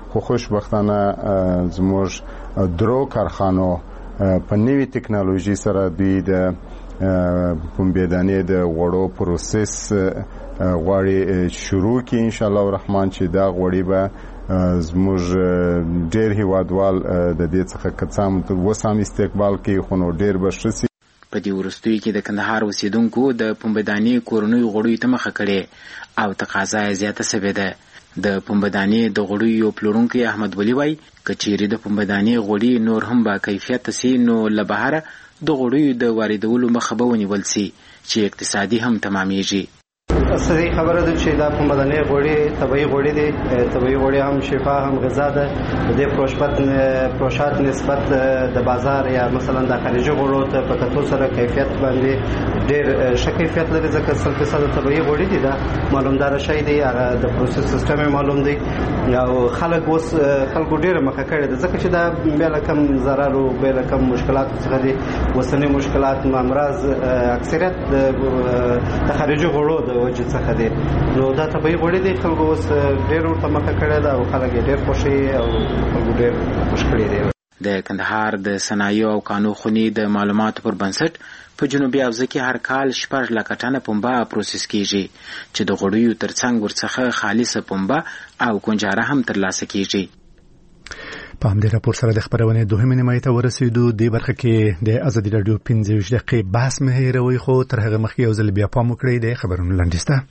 خو خوشبختانه زموږ درو کارخانو په نوې ټکنالوژي سره دوی د پنبهدانې د غوړو پروسس غواړي شروع کړي ان شاء الله الرحمن چې دا غوړي به زموږ ډېر هیوادوال د دې څخه کڅام وسام استقبال کوي خو نو ډېر بشرسي په دې ورستوي کې د کندهار اوسیدونکو د پنبهدانې کورنۍ غوړیو ته مخه کړې او تقاضا یې زیاته شوې ده. د پنبهدانې د غوړیو پلورونکی احمد ولی وایي کچېرې د پنبهدانې غوړي نور هم با کیفیت سي نو له بهره د غوړیو د واردولو مخه به ونیول سي چې اقتصادي هم تمامېږي. صحیح خبره ده چې دا پنبهدانې غوړي طبيعي غوړي دي. طبيعي غوړي هم شفا هم غذا ده. د پروشات نسبت د بازار یا مثلا د خارجي غوړو ته په کتو سره کیفیت باندې ډېر ښه کیفیت لري ځکه 100% طبيعي غوړي دي. دا معلومدار شي دي هغه د پروسس سیستم معلوم دی او خلکو ډېر مخه کړي ده ځکه چې دا بل کم ضرر او بل کم مشکلات څخه دي. وسنی مشکلات امراض اکثریت د خارجي غوړو د وجه څخه دي. نو دا طبيعي غوړي دي. خلکو اوس ډېر ورته مخه کړي ده او خلک ډېر خوشي او خلکو ډېر خوش کړي دي. د کندهار د صنایع او کانو خونی د معلوماتو پر بنسټ په جنوبي حوزه کې هر کال 6 لک ټنه پنبه پروسس کیږي چې د غوړیو ترڅنګ ورڅخه خالصه پنبه او کنجاره هم ترلاسه کیږي. په همدې راپور سره د خبرونې دوهمه نیمایي ته ورسېدو. دې برخه کې د ازادي رادیو 15 دقیقې بحث مه هېروئ خو تر هغه مخکې یو ځل بیا پام وکړئ د خبرونو لنډیز ته.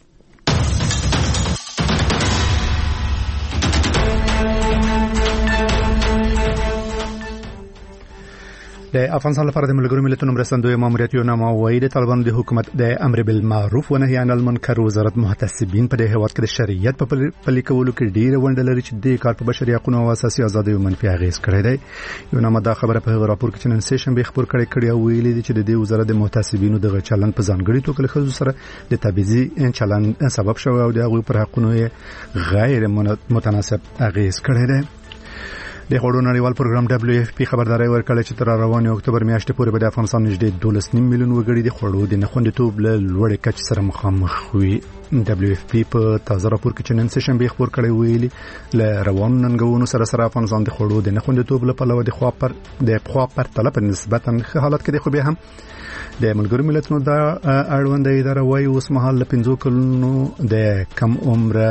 د افغانستان لپاره د ملګرو ملتونو مرستندوی ماموریت یو نامه وایي د طالبانو د حکومت د امر بالمعروف و نهي عن المنکر وزارت محتسبین په دې هیواد کې د شریعت په پلي کولو کې ډیره ونډه لري چې د کار په بشري حقوقو او اساسي ازادیو منفي اغیز کړی دی. یو نامه دا خبره په راپور کې چې نن سه شنبه خبر کړی او ویلي دي چې د دې وزارت د محتسبینو د چلن په ځانګړي توګه له خزو سره د تبعیضي چلن سبب شوی او د هغوی پر حقوقو غیر متناسب اغیز کړی دی. د غوړو نړیوال پروګرام WFP خبرداري ورکړه چې تر روانې اکتوبر میاشتې پورې به د افغانستان نږدې 12.5 میلیون وګړي د غوړو د نخوندیتوب له لوړې کچې سره مخامخ وي. WFP په تازه راپور کې چې نن سه شنبه خبر کړی ویلي له روانو ننګونو سره افغانستان د غوړو د نخوندیتوب له پلوه د خوا پر طلب نسبتا ښه حالت کې دی خو به هم د ملګرو ملتونو د اړوند اداره وايي اوس مهال له 15 کلونو د کم عمره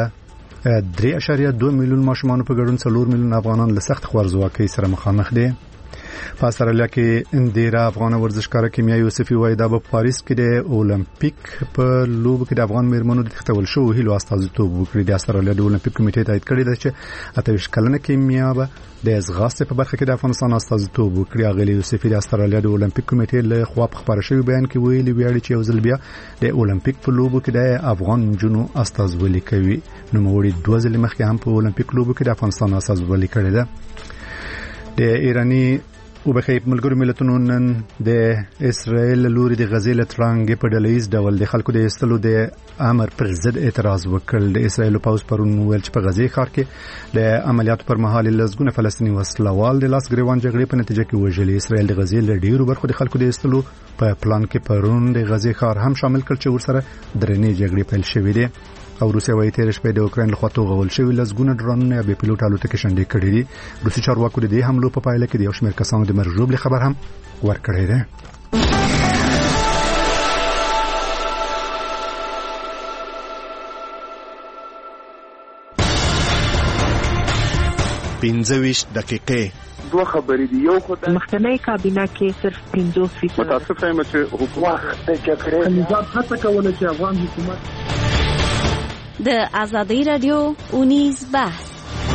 3.2 میلیون ماشومان په ګډون 4 میلیون افغانان له سخت خوارځواکۍ سره مخامخ دي. په استرالیا کې اندیرا افغان ورزشکار کیمیا یوسفي وایي دا په پاریس کې د اولمپیک په لوبو کې د افغان میرمنو د تختول شو هیلو استازیتوب وکړي. د استرالیا د اولمپیک کمیټې تایید کړی دی چې 28 کلنه کیمیا به د ازغاستې په برخه کې د افغانستان استازیتوب وکړي. اغلی یوسفي د استرالیا د اولمپیک کمیټې له خوا په خبره شوی بیان کې ویلي ویاړي چې یو ځل بیا د اولمپیک په لوبو کې د افغان جنو استازولي کوي. نو موري 2 ځله مخکې هم په اولمپیک لوبو کې د افغانستان استازولي کړې ده. د ایرانی او بخې ملګرو ملتونو نن د اسرائیل لوري د غزې له ترانګې په ډلهیز ډول د خلکو د استلو د امر پر ضد اعتراض وکړ. د اسرائیل پوز پرون ویل چې په غزې ښار کې د عملیاتو پر مهال لږونه فلسطیني وسلوال د لاس ګریوان جګړې په نتیجه کې وژلي. اسرائیل د غزې له ډیرو برخو د خلکو د استلو په پلان کې پرون د غزې ښار هم شامل کړ چې ورسره درنې جګړې پیل شوې دي. او روسیا وايي تیر شپه د اوکرين له خوا توغول شوی لزګونه ډرونونه به پیلوټ الوتکې شنډې کړې دي. روسي چارواکو د دې حملو په پایله کې د یو شمېر کسانو د مرګ ژوبل خبر هم ورکړی دی. پنځويش دقیقې دوه خبرې دي. یو خدای مخکنی کابینه کې صرف 50% متاسف یم چې حکومت د جګړې نظام هڅه کوله چې افغان حکومت د ازادي رادیو اونیز بحث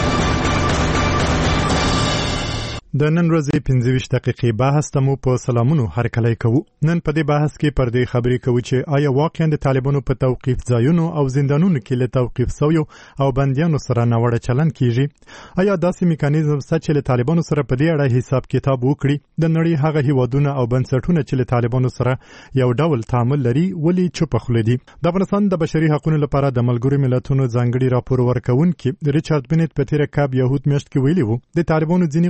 د نن ورځې 15 دقیقې بحث ته مو په سلامونو هرکلی کوو. نن په دې بحث کې پر دې خبرې کوو چې آیا واقعا د طالبانو په توقيف ځایونو او زندانونو کې له توقيف سویو او بنديانو سره ناوړه چلن کیږي؟ آیا داسې میکانیزم چې له طالبانو سره په دې اړه حساب کتاب وکړي؟ د نړۍ هغه هیوادونه او بنسټونه چې له طالبانو سره یو ډول تعامل لري ولې چوپ خولې دي؟ د افغانستان د بشري حقوقو لپاره د ملګرو ملتونو ځانګړي راپور ورکونکي ریچارډ بنت په تیر کاب یهود میاشت کې ویلي وو د طالبانو ځینې قومندانان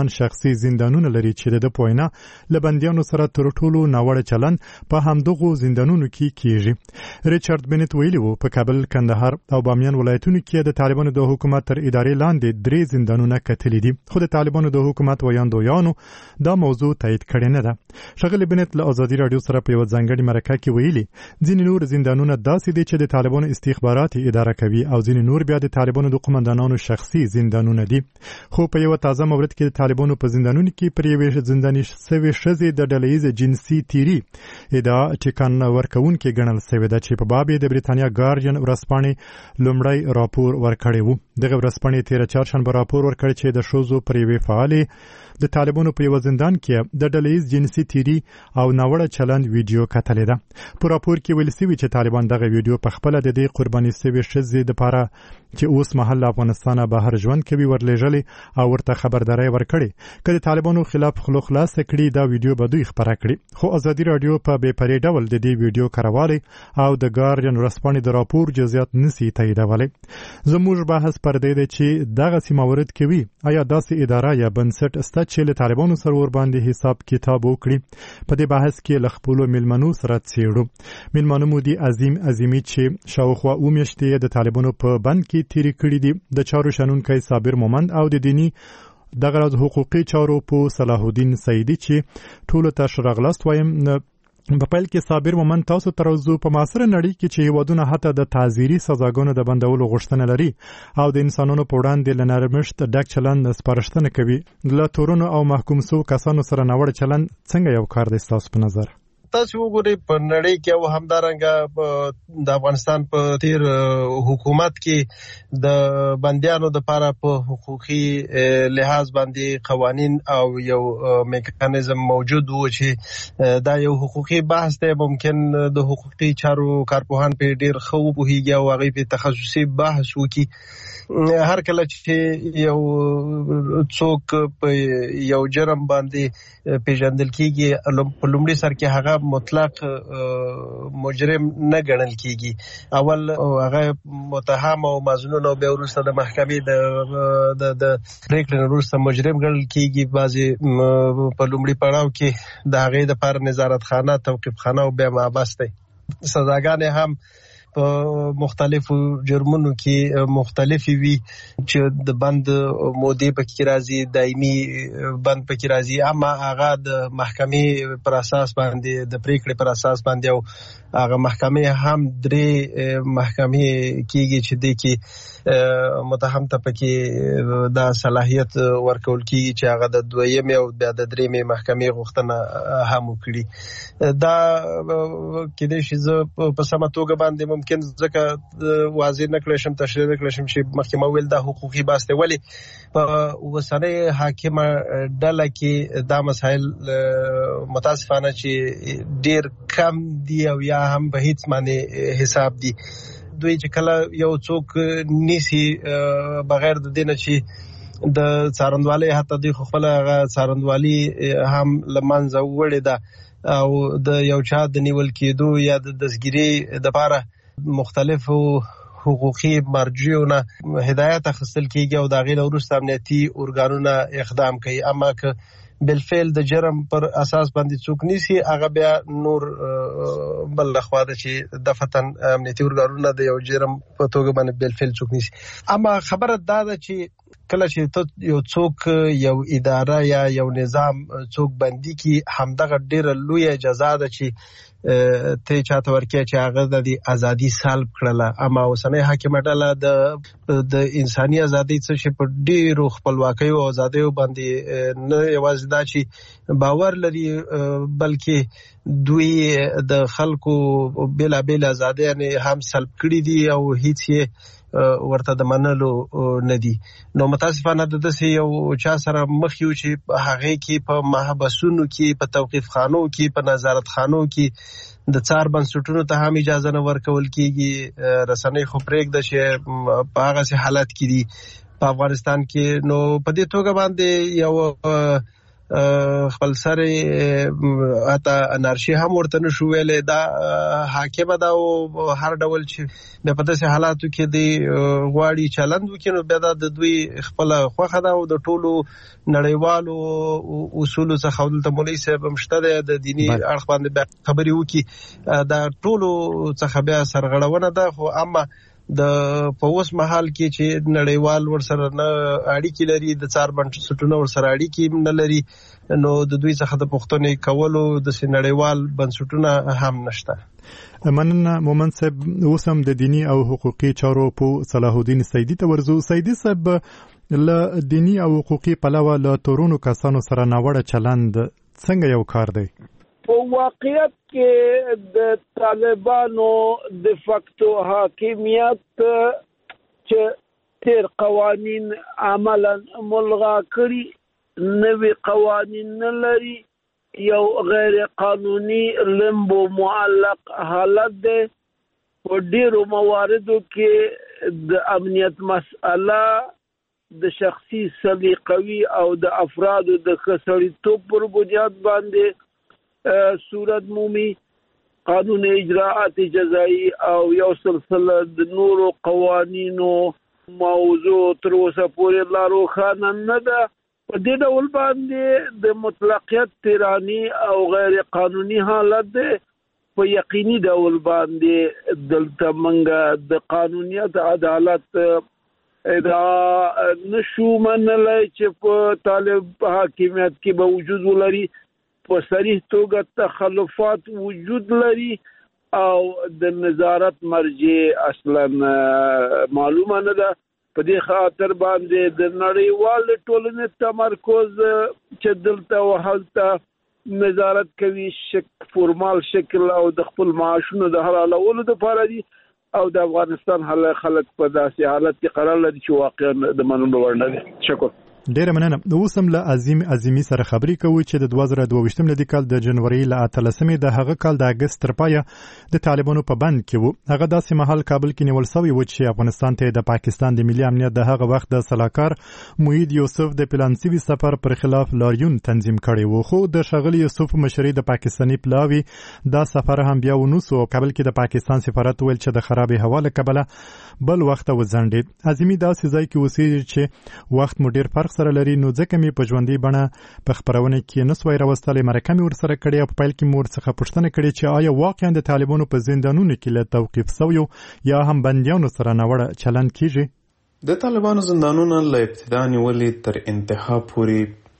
افغان شخصي زندانونه لري چې د پوینا لبندیانو سره تر ټولو ناوړه چلند په همدغه زندانونو کې کیږي. ریچارډ بنت ویلي وو په کابل، کندهار او بامیان ولایتونو کې د طالبانو د حکومت تر ادارې لاندې 3 زندانونه کتلي دي، خو د طالبانو د حکومت ویاندویانو دا موضوع تایید کړی نه ده. ښاغلي بنت له ازادي رادیو سره په یو ځانګړي مرکه کې ویلي ځینې نور زندانونه داسې دي چې د طالبانو استخباراتي اداره کوي او ځینې نور بیا د طالبانو د قومندانانو شخصي زندانونه دي. خو په یو تازه مورد کې د طالبانو په زندانونو کې پر یوې زنداني سوي ښځې د ډلهییز جنسي تیری ادعا ټیکان ورکوونکې ګڼل سوې ده چې په باب د بریتانیا ګارډین ورځپاڼې لومړی راپور ورکړی و. دغه ورځپاڼې تېره چهارشنبه راپور ورکړی چې د ښځو پر یوې فعالې د طالبانو په یو زندان کې د ډلهییز جنسي تیری او ناوړه چلند ویډیو کتلې ده. په راپور کې ویل شوي چې طالبان دغه ویډیو په خپل د دې قرباني شوې ښځې لپاره چې اوس مهال افغانستان بهر ژوند کوي ورلېږلې او ورته خبرداري ورکړي که د طالبانو خلاف خلو خلاص کړي دا ویډیو به دوی خبره کړي. خو ازادي رادیو په بې پرې ډول د دې ویډیو کاروالی او د ګارډین ورځپاڼې د راپور جزئیات نسی تاییدولی. زموږ بحث پر دې دی چې دغه سیماورد کوي آیا داسې اداره یا بنسټ سته چې له طالبانو سره ور باندې حساب کتاب وکړي. په دې بحث کې له خپلو میلمنو سره څېړو. میلمنو مو دي عظیم عظیمي چې شاوخوا اوه میاشتې د طالبانو په بند کې تیرې کړي دي، د چارو شنونکی صابر مومند او د دینی دغه راز حقوقي چارو په صلاح الدین سیدی چې ټولو ته ښه راغلاست وایم. په پیل کې صابر مومند تاسو تر اوسه په معاصره نړۍ کې چې هیوادونه حتی د تعزیري سزاګانو د بندولو غوښتنه لري او د انسانانو په وړاندې له نرمښت ډک چلند سپارښتنه کوي، له تورونو او محکوم شوو کسانو سره ناوړه چلند څنګه یو کار دی ستاسو په نظر؟ تاسو وګورئ په نړۍ کې او همدارنګه د افغانستان په تیر حکومت کې د بندیانو د لپاره په حقوقي لحاظ باندې قوانین او یو میکانیزم موجود و چې دا یو حقوقي بحث دی. ممکن د حقوقي چارو کارپوهان په ډیر خو پوهیږي او هغه په تخصصي بحث وکړي. هر کله چې یو څوک په یو جرم باندې پیژندل کیږي په لومړي سر کې هغه مطلق مجرم نه ګڼل کیږي، اول هغه متهم او مظنون او بیا وروسته د محکمې د پریکړې وروسته مجرم ګڼل کیږي. بعضي په لومړي پړاو کې د هغې لپاره نظارت خانه، توقیف خانه او بیا محبس دی. سزاګانې هم په مختلفو جرمونو کې مختلفي وي چې د بند مودې پکې راځي، دایمي بند پکې راځي، اما هغه د محکمې پر اساس باندې د پریکړې پر اساس باندې او هغه محکمې هم 3 محکمې کېږي چې د کې متهم ته پکې دا صلاحیت ورکول کېږي چې هغه د 2 او بیا د 3 محکمې غوښتنه هم وکړي. دا کېدای شي زه په سمه توګه باندې ممکن ځکه واضح نه کړی شم، تشریح نه کړی شم چې مخکې ما ویل دا حقوقي بحث دی. ولې په اوسنۍ حاکمه ډله کې دا مسایل متاسفانه چې ډیر کم دي او یا هم په هیڅ معنی حساب دي. دوی چې کله یو څوک نیسی بغیر د دینه چې د څارندوالۍ حتی دوی خپل څارندوالي هم لمنځه وړې ده او د یو چا د نیول کېدو یا د دستګیرۍ لپاره مختلفو حقوقي مرجعونه هدایت اخیستل کیږي او د هغې وروسته امنیتي ارګانونه اقدام کوي. اما که بالفعل د جرم پر اساس باندې څوک نیسي هغه بیا نور بل لخوا ده چې دفتن امنیتي ارګانونه د یو جرم په توګه باندې بالفعل څوک نیسي. اما خبره دا ده چې کله چې ته یو څوک یو اداره یا یو نظام څوک بندي کی همدغه ډیره لوی جزا ده چې ته چاته ورکې چې هغه د ازادي سلب کړله. اما اوسنۍ حاکمه ډله د انساني ازادي څخه چې په ډیرو خپلواکۍ او ازادیو باندې نه یوازې دا چې باور لري بلکې دوی د خلکو بېلابېل ازادیانې هم سلب کړي دي او هیڅ یې ورته د منلو نه دي. نو متاسفانه د داسې یو چا سره مخ یو چې په هغې کې په محبسونو کې، په توقیف خانو کې، په نظارت خانو کې د څار بنسټونو ته هم اجازه نه ورکول کېږي. رسنۍ خو پرېږده چې په هغسې حالت کې دي په افغانستان کې. نو په دې توګه باندې یو خپل سره اته انارشي هم ورته نشو ویلې. دا حاکم دا او هر ډول چې په داسې حالاتو کې دی غواړي چلند وکړي نو بیا د دوی خپل خوخه دا او د ټولو نړیوالو اصول څخه دلته مولوی صاحب مشته د دینی اړخ باندې خبري وکړي. دا ټولو څخه بیا سرغړونه ده، خو اما د پوس محل کې چې نړیوال ورسره نه اړیکې لري، د څار بنسټونو ورسره اړیکې نه لري، نو د دوی څخه د پښتنې کولو د نړیوال بنسټونو هم نشته. مننه مومن صاحب. اوسم د دینی او حقوقي چارو په صلاح الدین سیدی ته ورزو. سیدی صاحب له دینی او حقوقي پلوه له تورونو کسانو سره ناوړه چلند څنګه یو کار دی؟ په واقعیت کې د طالبانو د فاکتو حاکمیت چې تیر قوانین عملا ملغا کړي، نوی قوانین نه لري، یو غیر قانوني لمبو معلق حالت دی. په ډیرو مواردو کې د امنیت مسئله د شخصي سلیقوي او د افرادو د خسړیتوب پر بنیاد باندې صورت مومي. قانون اجراءات جزایی او یو سلسله د نورو قوانینو موضوع تر اوسه پورې لا روښانه نه ده. په دې ډول باندې د مطلقیت تیرانی او غیر قانوني حالت ده. په یقیني ډول باندې دلته منګه د قانونیت عدالت دا نشو منلای چې په طالب حاکمیت کې به وجود ولري. په صریح توګه تخلفات وجود لري او د نظارت مرجع اصلا معلومه نه ده. په دې خاطر باندې د نړیوال ټولنې تمرکز چې دلته او هلته نظارت کوي فورمال شکل او د خپل معاشونو د حلالولو لپاره دي او د افغانستان خلک په داسې حالت کې قرار لري چې واقعا د منلو وړ نه دي. شکر. ډیره مننه. اوسم له عظیمي سره خبرې کوي چې د 2022 لدی کال د جنوري ل 13 د هغه کال د اگست تر پایه د طالبانو په بند کې وو. هغه داسې محل کابل کې نیول شوی و چې افغانستان ته د پاکستان د ملي امنیت د هغه وخت د سلاکار موحد یوسف د پلانسیوي سفر پر خلاف لاریون تنظیم کړی وو، خو د شغل یوسف مشري د پاکستاني پلاوی دا سفر هم بیا ونوسو. کابل کې د پاکستان سفارت ویل چې د خراب هوا له کبله بل وخت وزندید. عظیمي داسې ځای کې اوسېږي چې وخت مو ډیر فرق سره لري، نو ځکه مې په ژوندۍ بڼه په خبرونه کې نسوي راوستلې. مرکه مې ورسره کړې او په پیل کې مور څخه پوښتنه کړې چې آیا واقعا د طالبانو په زندانونو کې له توقيف شویو یا هم بنديانو سره ناوړه چلند کیږي؟ د طالبانو زندانونه له ابتدا نیولې تر انتها پورې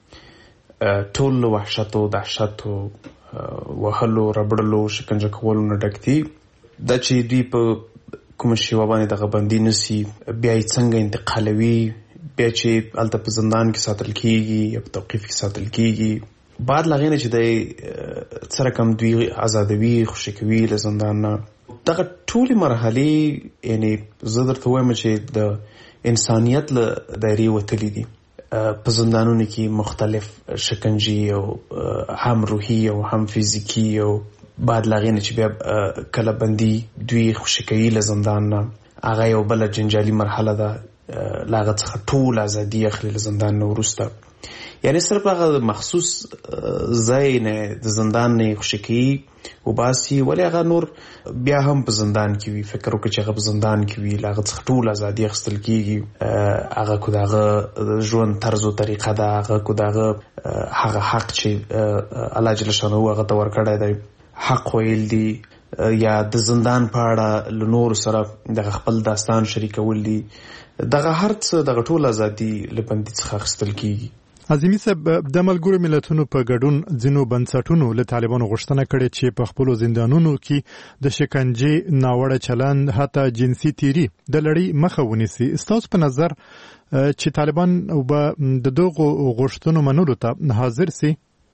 ټول وحشت او دهشت او وهلو ربړلو شکنجه کولو نه ډک دي. دا چې دوی په کوم شی باندې دغه بندي نسی بیا څنګه انتقالوي، بیا چې الته په زندان کې ساتل کیږي یا په توقيف کې ساتل کیږي، بعد لغینه چې د سره کم دوی آزادوي خوشکوي له زندان نه. دغه ټول مرحله یعنی زه درته وایم چې د انسانیت له دایره وتلې دي. په زندانونو کې مختلف شکنجي او هم روحي او هم فزیکی او بعد لغینه چې بیا کله بندي دوی خوشکوي له زندان نه، هغه یو بل جنجالي مرحله ده. لاغه څخه ټول ازادي اخلي له زندان نه ورسته، یعنی صرف هغه مخصوص ځای نه د زندان نه خوشکی او باسي، ولی هغه نور بیا هم په زندان کې وي. فکر وکړه چې هغه په زندان کې وي، لاغه څخه ټول ازادي اخستل کیږي. هغه کو دغه ژوند طرز او طریقه ده، هغه کو دغه هغه حق چې الله جل شانه هغه ته ورکړی دی، حق ویل دي یا د زندان په اړه لنور سره د خپل داستان شریکول دي. دغه هر څه دغه ټول ازادي لبندي څخه اخستل کیږي. عظیمي صاحب، د ملګرو ملتونو په ګډون ځینو بنسټونو له طالبانو غوښتنه کړې چې په خپل زندانونو کې د شکنجې ناوړه چلند حتی جنسي تیری د لړۍ مخه ونیسي. ستاسو په نظر چې طالبان به د دغو غوښتنو منلو ته حاضر سي؟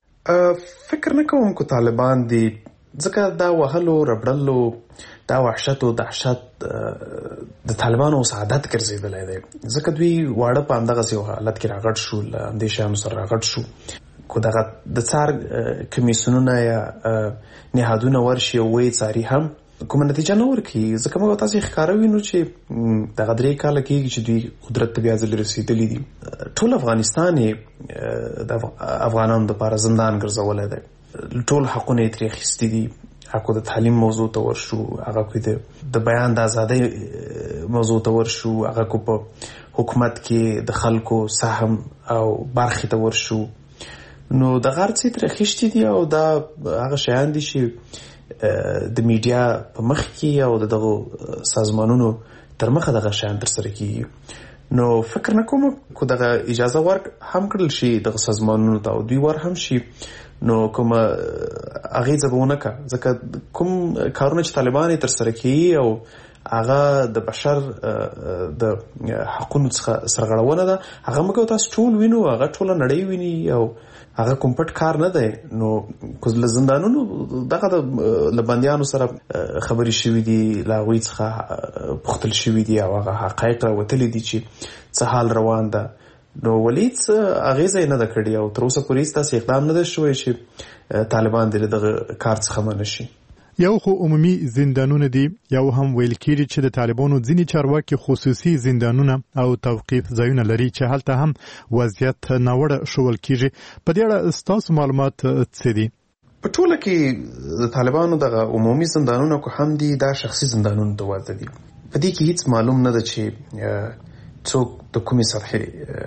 فکر نه کوم کو طالبان دي، ځکه دا وهلو ربړلو دا وحشت او دهشت د طالبانو سعادت ګرځیدلای دی. ځکه دوی واړه په اندغه یو حالت کې راغټ شو، د شام سره راغټ شو. کو دغه د څار کمیسیونونه یا نهادونه ورشي او وې څاري هم کوم نتیجه نه ورکړي. ځکه موږ تاسو ښکاروي نو چې د غدرې کال کې چې دوی قدرت ته بیا ځل رسیدلی دي. ټول افغانستان د افغانانو لپاره زندان ګرځولای دی. ټول حقونه یې ترې اخیستي دي. حق د تعلیم موضوع ته ورشو، هغه کو د بیان د ازادۍ موضوع ته ورشو، هغه کو په حکومت کې د خلکو سهم او برخې ته ورشو. نو د غرڅې ترې اخیستي دي او دا هغه شیان دي چې د میډیا په مخ کې او دغه سازمانونو تر مخه دغه شیان ترسره کیږي. نو فکر نه کوم کو دغه اجازه ورک هم کړل شي دغه سازمانونو ته او دوی ور هم شي. نو کوم اغیزه بونه کا ځکه کوم کارونه چې طالبان ترسره کوي او هغه د بشر د حقوقو سرغړونه ده، هغه موږ تاسو ټول وینو، هغه ټول نړۍ ویني او هغه کوم پټ کار نه دی. نو کوزل زندانونو دغه د لبندیانو سره خبري شوې دي، لاغوي څخه پختل شوې دي او هغه حقایق راوتلي دي چې څه حال روان ده. نو ولید اغیزه نه ده کړې او تر اوسه پورې تاسو اقدام نه ده شوی چې طالبان دغه کار څخه منع شي. یو خو عمومي زندانونه دي، یو هم ویل کېږي چې د طالبانو ځینې چارواکي خصوصي زندانونه او توقیف ځایونه لري چې هلته هم وضعیت ناوړه ښوول کېږي. په دې اړه ستاسو معلومات څه دي؟ په ټوله کې د طالبانو دغه عمومي زندانونه کو هم دي، دا شخصي زندانونه ته واده دي. په دې کې هیڅ معلوم نه ده چې څوک د کومې سطحې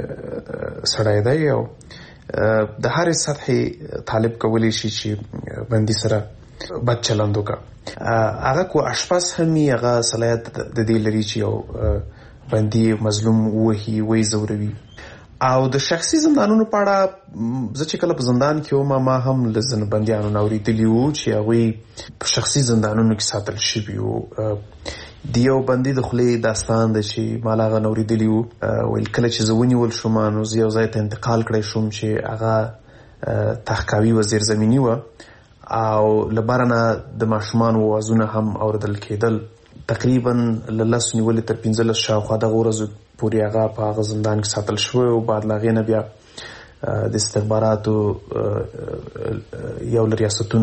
سړی دی او د هرې سطحې طالب کولی شي چې بندي سره بد چلند وکړه. هغه کو اشپز هم هغه صلاحیت د دې لري چې یو بندي مظلوم وهي زوروي. او د شخصي زندانونو په اړه زه چې کله په زندان کې وم ما هم له ځینو بندیانو نه اورېدلي وو چې هغوی په شخصي زندانونو کې ساتل شوي وو. د یو بندي د خولې داستان دی چې ما له هغه نه اورېدلي وو. ویل کله چې زه ونیول شوم نو زه یو ځای ته انتقال کړی شوم چې هغه تحقاوي وزیر زمیني وه او له بره نه د ماشومانو اوازونه هم اورېدل کېدل. تقریبا له 10 نیولې تر 15 شاوخوا دغه ورځو پورې هغه په هغه زندان کې ساتل شوی او بعد له هغې نه بیا د استخباراتو یو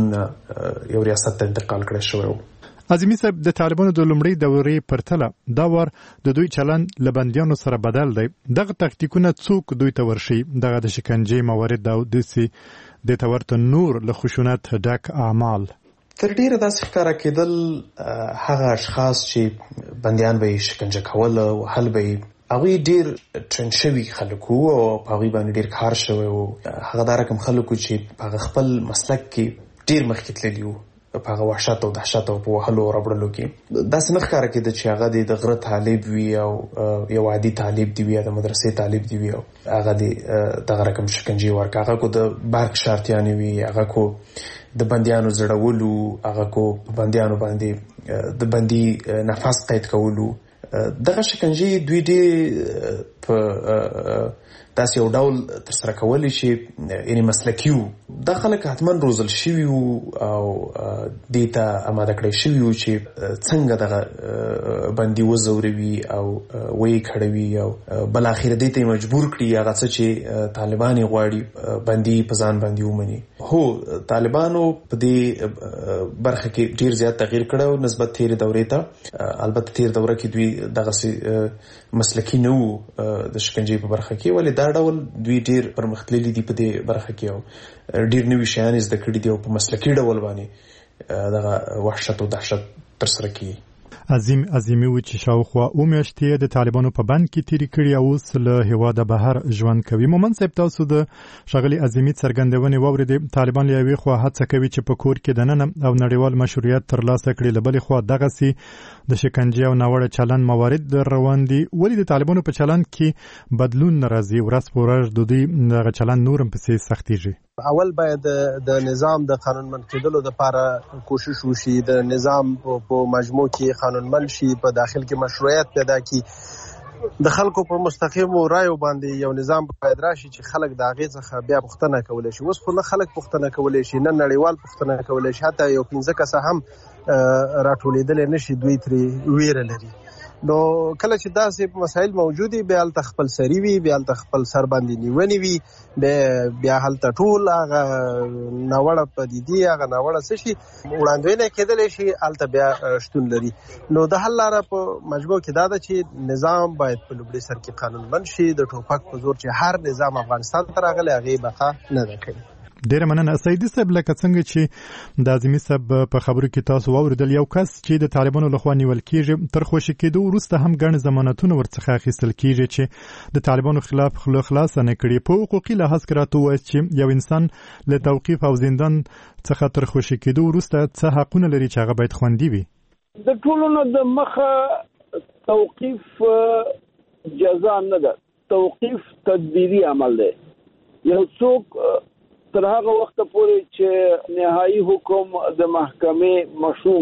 ریاست ته انتقال کړی شوی و. عظیمي صاحب، د طالبانو د لومړۍ دورې پرتله دا وار د دوی چلند له بندیانو سره بدل دی. دغه تاکتیکونه څوک دوی ته ورشي؟ دغه د شکنجې موارد او داسې د تورته نور له خشونت ډک اعمال تر ډیره داسې ښکاره کېدل هغه اشخاص چې بندیان به یې شکنجه کول او حل به یې هغوی ډیر ټرین شوي خلک وو او په هغوی باندې ډیر کار شوی و. هغه دا رقم خلک وو چې په هغه خپل مسلک کې ډیر مخکې تللي وو، په هغه وحشت او دهشت او په وهلو او ربړلو کې. داسې نه ښکاره کېده چې هغه د غره طالب وي او یو عادي طالب دی وي یا د مدرسې طالب دی وي او هغه دغه رقم شکنجې ورکړه. هغه کو د برق شارتیانې وي، هغه کو د بندیانو زړولو، هغه کو په بندیانو باندې د بندي نفس قید کولو. دغه شکنجې دوی ډېر په داسې یو ډول ترسره کولی چې یعنې مسلکي وو. دا خلک حتما روزل شوي وو او دې ته اماده کړی شوي وو چې څنګه دغه بندي وځوروي او ویې کړوي او بالاخره دې ته یې مجبور کړي هغه څه چې طالبان یې غواړي بندي په ځان باندې ومني. هو، طالبانو په دې برخه کې ډیر زیات تغییر کړی او نسبت تېرې دورې ته. البته تېر دوره کې دوی دغسې مسلکي نه وو د شکنجې په برخه کې، ولې دا ډول دوی ډیر پرمختللي دي په دې برخه کې او ډیر نوي شیان زده کړي دي او په مسلکي ډول باندې دغه وحشت او دهشت ترسره کوي. عظیمي و چې شاوخوا میاشتې د طالبانو په بند کې تیرې کړي او اوس له هېواده بهر ژوند کوي. مومن صاحب، تاسو د ښاغلي عظیمي څرګندونې واورېدې. طالبان له یوې خوا هڅه کوي چې په کور کې دننه او نړیوال مشروعیت ترلاسه کړي، له بلې خوا دغسې د شکنجې او ناوړه چلند موارد روان دي. ولې د طالبانو په چلند کې بدلون نه راځي؟ ورځ په ورځ د دوی دغه چلند نور هم پسې سختېږي. اول باید د نظام د قانونمند کېدلو لپاره کوشش وشي، د نظام په مجموع کې قانونمند شي، په داخل کې مشروعیت پیدا کی، د خلکو په مستقیم رایو باندې یو نظام باید راشي چې خلک د هغې څخه بیا پوښتنه کولی شي. اوس خو نه خلک پوښتنه کولی شي، نه نړیوال پوښتنه کولی شي، حتی یو 15 کسه هم راټولېدلی نه شي، دوی ترې ویره لري. نو کله چې داسې مسایل موجودي بیا هلته خپل سری وي، بیا هلته خپل سر باندې نیونې وي، بیا هلته ټول هغه ناوړه پدیدې، هغه ناوړه څه شي وړاندوینه کېدلی شي، هلته بیا شتون لري. نو د حل لاره په مجموع کې دا ده چې نظام باید په لومړي سر کې قانونمند شي. د ټوپک په زور چې هر نظام افغانستان ته راغلی هغې بقا نه ده کړې. ډیره مننه سیدي صاحب. لکه څنګه چې د اعظمي صاحب په خبرو کې تاسو واوریدل، یو کس چې د طالبانو لخوا نیول کیږي تر خوشي کېدو وروسته هم ګڼ ضمانتونه ورڅخه اخیستل کیږي چې د طالبانو خلاف خوله خلاصه نه کړي. په حقوقي لحاظ کې راته ووایي چې یو انسان له توقیف او زندان څخه تر خوشي کېدو وروسته څه حقونه لري چې هغه باید خوندي وي؟ د ټولو نه د مخه توقیف جزا نه ده، توقیف تدبیری عمل دی. یو څوک تر هغه وخت پورې چې نهایی حکم د محکمې مشروع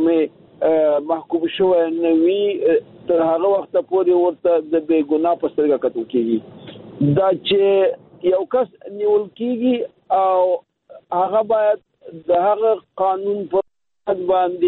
محکمې محکوم شوی نه وي، تر هغه وخت پورې ورته د بې ګناه په سترګه کتل کېږي. دا چې یو کس نیول کېږي او هغه باید د هغه قانون په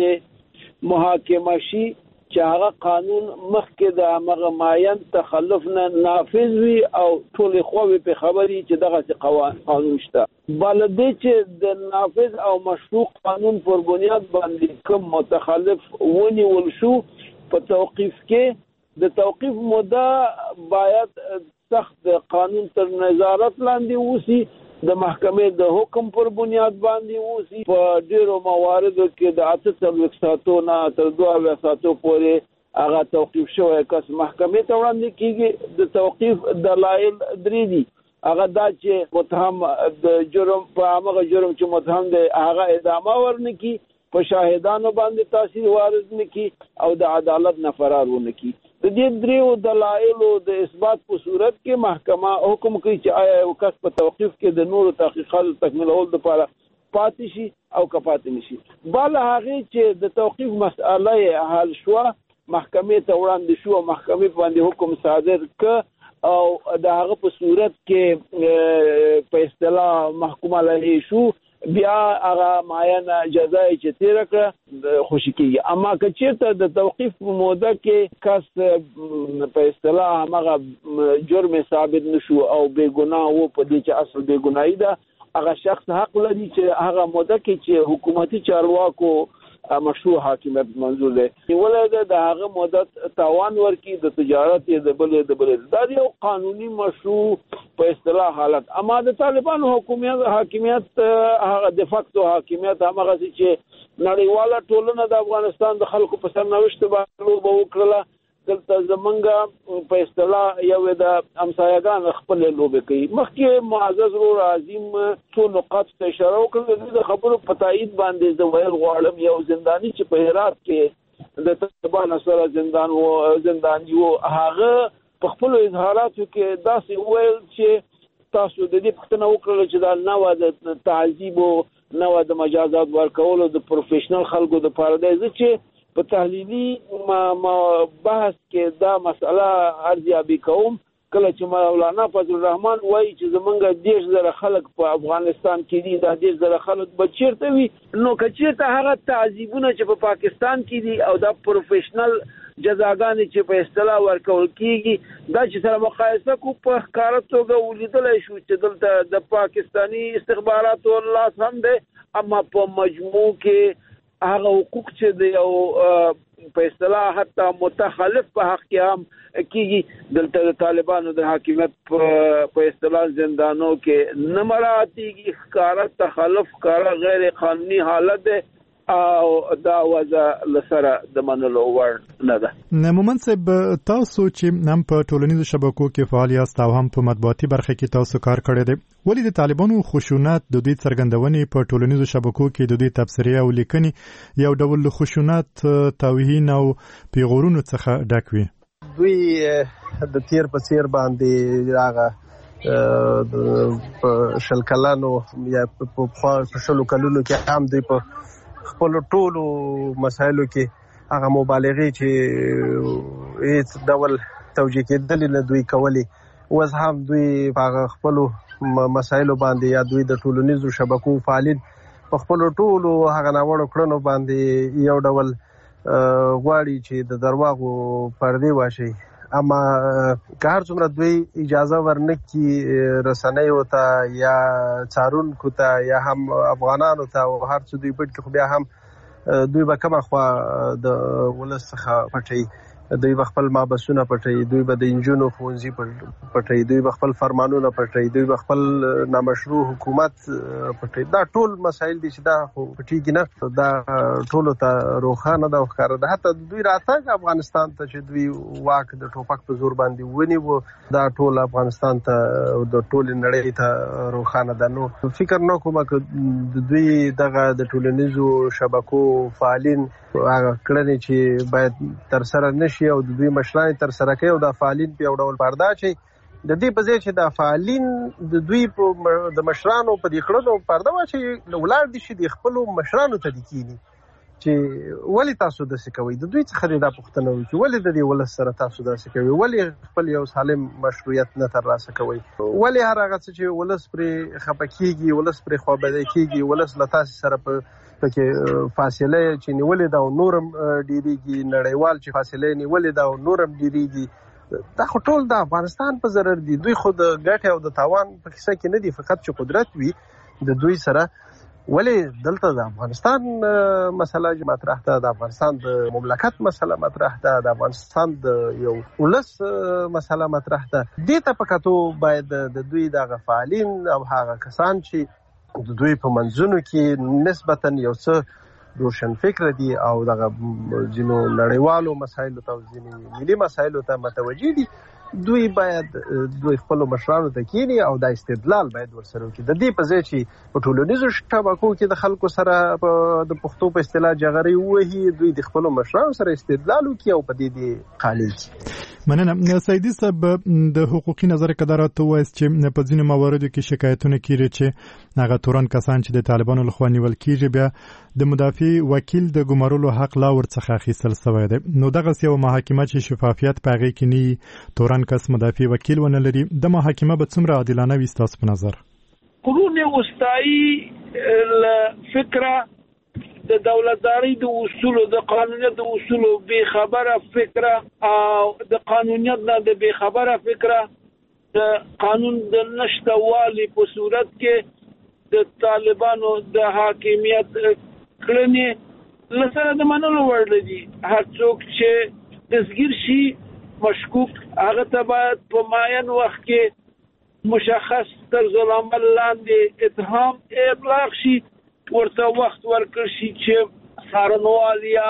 باندې محاکمه شي چې هغه قانون مخکې د هغه معین تخلف نه نافذ وي او ټولې خواوې په خبري چې دغه قانون شته. بلدې چې د نافذ او مشروع قانون پر بنیاد باندې کوم متخلف ونیول شو، په توقیف کې د توقیف موده باید سخت قانون تر نظارت لاندې وسی، د محکمې د حکم پر بنیاد باندې وسی. په ډیرو مواردو کې د 48 ساعتو نه تر 2 ساعتو پورې هغه توقیف شوی کس محکمې ته وړاندې کیږي. د توقیف دلایل درې دي. هغه دا چې متهم د جرم په هغه جرم چې متهم دی هغه ادامه ورنکي، په شاهدانو باندې تاثیر وارد نکي او د عدالت نه فرار ونکي. د دې دریو دلایلو د اثبات په صورت کې محکمه حکم کوي چې آیا یو کس په توقیف کې د نورو تحقیقاتو تکمیلولو لپاره پاتې شي او که پاتې نشي. بل هغه چې د توقیف مسأله حل شو، محکمې ته وړاندې شو، محکمې باندې حکم صادر ک او د هغه په صورت کې په اصطلاح محکوم علیه شو، بیا هغه معینه جزای چې تیر کړه خوشی کیږي. اما که چیرته د توقیف په موده کې کس په اصطلاح هغه جرم ثابت نشو او بے ګناه وو، په دې چې اصل بے ګناهی ده، هغه شخص حق لري چې هغه موده کې چې حکومتي چارواکو مشروع حاکمیت منظور دی ولې د هغه مدت تاوان ورکی د تجارت د بل دا یو قانوني مشروع په اصطلاح حالت. اما د طالبانو حاکمیت هغه د فاکتو حاکمیت هغه چې نړیواله ټولنه د افغانستان د خلکو په سرنوشت باندې وکړه، دلته زمونږ په اصطلاح یو د همسایگان خپل لوبه کوي. مخکې معزز رور عظیم ټول نقاط ته اشاره وکړه، د خبرو په تایید باندې د ویل غواړم یو زندانی چې په هرات کې د طالبانو سره زندانی وو، هغه په خپل اظهاراتو کې داسې ویل چې تاسو د دې پوښتنه وکړه چې دا نوع د تعذیب او نوع د مجازات ورکولو د پروفیشنل خلکو د پاره دی چې په تحلیلي بحث کې دا مسله ارزیابي کوم. کله چې مولانا فضل الرحمن وایي چې زمونږ 10,000 خلک په افغانستان کې دي، دا 10,000 خلک به چیرته وي؟ نو که چیرته هغه تعذیبونه چې په پاکستان کې دي او دا پروفیشنل جزاګانې چې په اصطلاح ورکول کیږي، دا چې سره مقایسه کو په ښکاره توګه ولیدلی شو چې دلته د پاکستاني استخباراتو لاس هم دی، اما په مجموع کې هغه حقوق چې د یو په اصطلاح حتی متخلف په حق کې هم کیږي، دلته د طالبانو د حاکمیت په اصطلاح زندانو کې نه مراعاتېږي. ښکاره تخلف، ښکاره غیر قانوني حالت دی او دا وضع لسره د منلو وړ نه ده. مومن صاحب، تاسو چې هم په ټولنیزو شبکو کې فعال یاست او هم په مطبوعاتي برخه کې تاسو کار کړی دی، ولې د طالبانو خشونت د دوی څرګندونې په ټولنیزو شبکو کې د دوی تبصرې او لیکنې یو ډول خشونت، توهین او پیغورونو څخه ډک وي؟ دوی د تیر په څیر باندې هغه په شل کلونو یا په شلو کلونو کې هم دوی په خپل ټولو مسایلو کې هغه مبالغې چې هیڅ ډول توجیه کېدلې نه دوی کولی، اوس هم دوی په خپلو مسایلو باندې یا دوی د ټولنیزو شبکو فعالین په خپلو ټولو هغه ناوړو کړنو باندې یو ډول غواړي چې د درواغو پردې واشي. اما که هر څومره دوی اجازه ورنکړي رسنیو ته یا څارونکو ته یا هم افغانانو ته او هر څه دوی پټ کړي، خو بیا هم دوی به کومه خوا د ولس څخه پټوي. دوی به خپل مابسونه پټوي، دوی به د انجونو ښوونځي پټوي، دوی به خپل فرمانونه پټوي، دوی به خپل نامشروع حکومت پټوي. دا ټول مسایل دي چې دا خو پټیږي نه، دا ټولو ته روښانه ده او ښکاره ده. حتی دوی راتګ افغانستان ته چې دوی واک د ټوپک په زور باندې ونیو، دا ټول افغانستان ته د ټولې نړۍ ته روښانه ده. نو فکر نه کوم چې دوی دغه د ټولنیزو شبکو فعالین هغه کړنې چې باید ترسره نشي او د دوی مشران ترسره کوي او د فعالین په یو ډول پرده شي. د دې په ځای چې د فعالین د دوی د مشرانو په دې کړنو پرده واچي، ولاړ دي چې د خپلو مشرانو ته کېني چې ولې تاسو داسې کوئ. د دوی څخه دا پوښتنه وکړي چې ولې د دې ولس سره تاسو داسې کوئ، ولې خپل یو سالم مشروعیت نه ترلاسه کوئ، ولې هر هغه څه چې ولس پرې خفه کېږي، ولس پرې خوابدی کېږي، ولس له تاسې سره پکې فاصله چې نیولې ده او نورم ډېرېږي، نړیوال چې فاصله نیولې ده او نورم ډېرېږي، دا خو ټول د افغانستان په ضرر دي. دوی خو د ګټې او د تاوان په کیسه کې نه دي، فقط چې قدرت وي د دوی سره. ولې دلته د افغانستان مسله مطرح ده، د افغانستان د مملکت مسله مطرح ده، د افغانستان د یو ولس مسله مطرح ده. دې ته په کتو باید د دوی دغه فعالین او هغه کسان چې د دوی په منځونو کې نسبتاً یو څه روشن فکر دي او دغه ځینو نړیوالو مسایلو ته او ځینې ملي مسایلو ته متوجه دي، دوی باید دوی خپل مشرانو ته کېني او دا استدلال باید ورسره وکړي. د دې په ځای چې په ټولنیزو شبکو کې د خلکو سره د پښتو په اصطلاح جغرې ووهي، دوی د خپلو مشرانو سره استدلال وکړي او په دې قانع کړي. مننه. سیدي صاحب، د حقوقي نظر قدرت وایي چې په ځینو مواردو کې شکایتونه کیږي چې هغه تورن کسان چې د طالبانو لخوا نیول کیږي بیا د مدافع وکیل د ګمارلو حق لا ورڅخه اخیستل شوی دی. نو دغه یو محاکمه چې شفافیت په هغې کې نه تورن کس مدافع وکیل ونه لري، د محاکمه به څومره عادلانه وي ستاسو په نظر؟ قرون وسطایی فکره د دولتداري د اصولو د قانونیت د اصولو بے خبره فکره او د قانونیت نه د بے خبره فکره د قانون د نشتوالي په صورت کې د طالبانو د حاکمیت کړنې لسره د منلو وړ دي. هر څوک چې دستګیر شي مشکوک، هغه ته باید په معین وخت کې مشخص طرز العمل لاندې اتهام ابلاغ شي، ورته وخت ورکړ شي چې څارنوال یا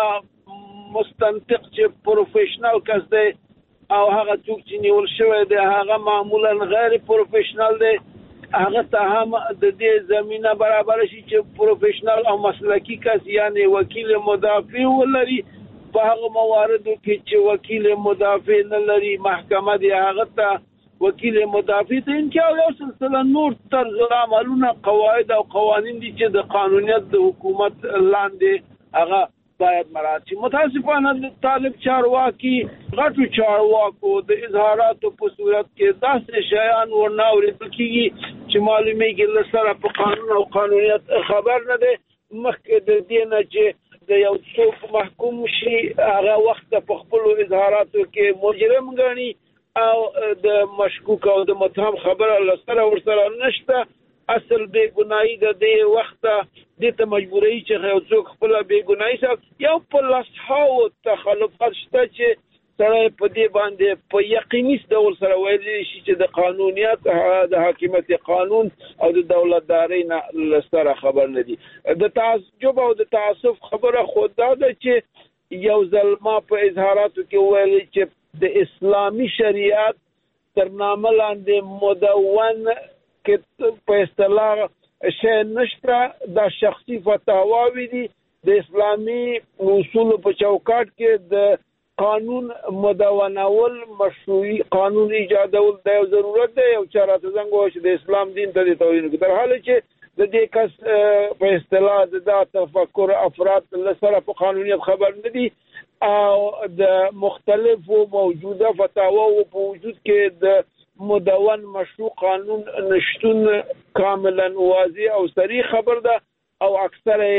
مستنطق چې پروفیشنل کس دی او هغه څوک چې نیول شوی دی هغه معمولا غیر پروفیشنل دی، هغه ته هم د دې زمینه برابر شي چې پروفیشنل او مسلکی کس یعنی وکیل مدافع ولري. په هغه مواردو کې چې وکیل مدافع نه لري، محکمه دی هغه ته وکیل مدافع ته انکار یو سلسله نور طرز عملونه قواعد او قوانین دي چې د قانونیت د حکومت لاندې هغه باید مراعات شي. متاسفانه د طالب چارواکي غټو چارواکو د اظهاراتو په صورت کې داسې شیان ورنه اورېدل کېږي چې معلومیږي له سره په قانون او قانونیت خبر نه دی. مخکې د دې نه چې د یو څوک محکوم شي هغه وخت په خپلو اظهاراتو کې مجرم ګڼي او د مشکوک او د متهم خبره لسره ورسره نشته، اصل بې ګناهي د دې وخت دې ته مجبوري چې یو څوک خپل بې ګناهي سره یو په لسهاو تخلفات شته چې سره په دې باندې په یقیني ډول سره ویلی شي چې د قانونیت د حاکمیت قانون او د دولتداري نه لسره خبر نه دي. د تعجب او د تعصب خبره خود دا ده چې یو ځل ما په اظهاراتو کې ویلي چې د اسلامی شریعت تر نامه لاندې مدون کې په اصطلاح شی نشته، دا شخصي فتاواوي دي. د اسلامي اصول په چوکاټ کې د قانون مدونول مشروعي قانون ایجادول د ضرورت دی. یو چاراته څنګه وشي د اسلام دین ته د توهین کې در حال چې د دې کس په اصطلاح د تفکر افراد لسره په قانونیت خبر نه دي او د مختلفو موجوده فتاواو په وجود کې د مدون مشروع قانون نشتون کاملا واضح او صریح خبر ده او اکثر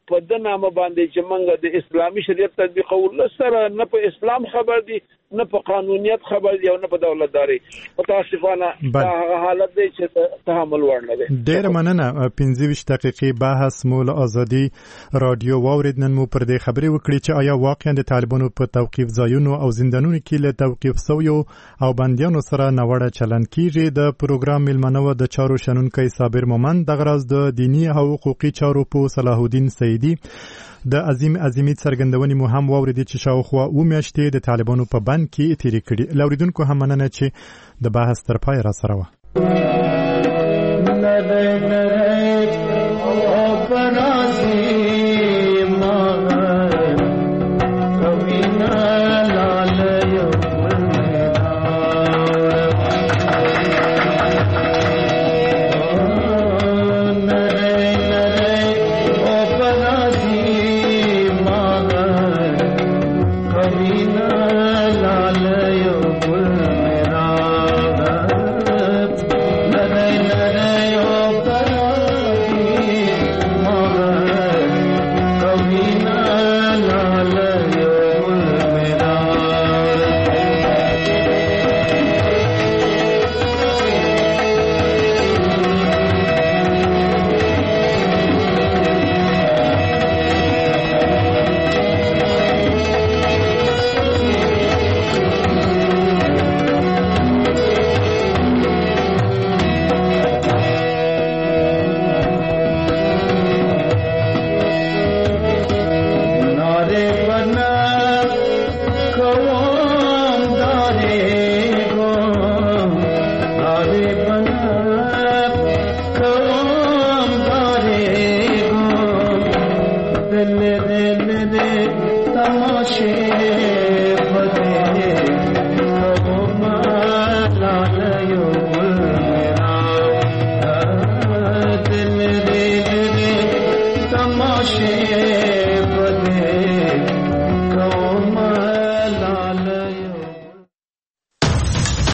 په د نامه باندې چې موږ د اسلامي شریعت تطبیقول سره نه په اسلام خبر دي نه په قانونیت خبر دی او نه په دولتداري متاسفانه دا حالت دی چې تحمل وړ نه دی. ډېر مننه. 25 دقیقې بحث مو له ازادي رادیو واورید. نن مو پر دې خبرې وکړې چې آیا واقعا د طالبانو په توقيف ځایونو او زندانونو کې له توقيف سویو او بنديانو سره نوړه چلن کیږي. د پروګرام ملمنو د چارو شنونکي صابر مومند د غرض د دینی او حقوقي چارو په صلاح الدین سیدی د عظیمي څرګندونې مو هم واوریدي چې شاوخوا 2 میاشتې د طالبانو په بند کې تیرې کړي. لوریدونکو هم مننه چې د بحث تر پای را سره و. نره نره او پناسي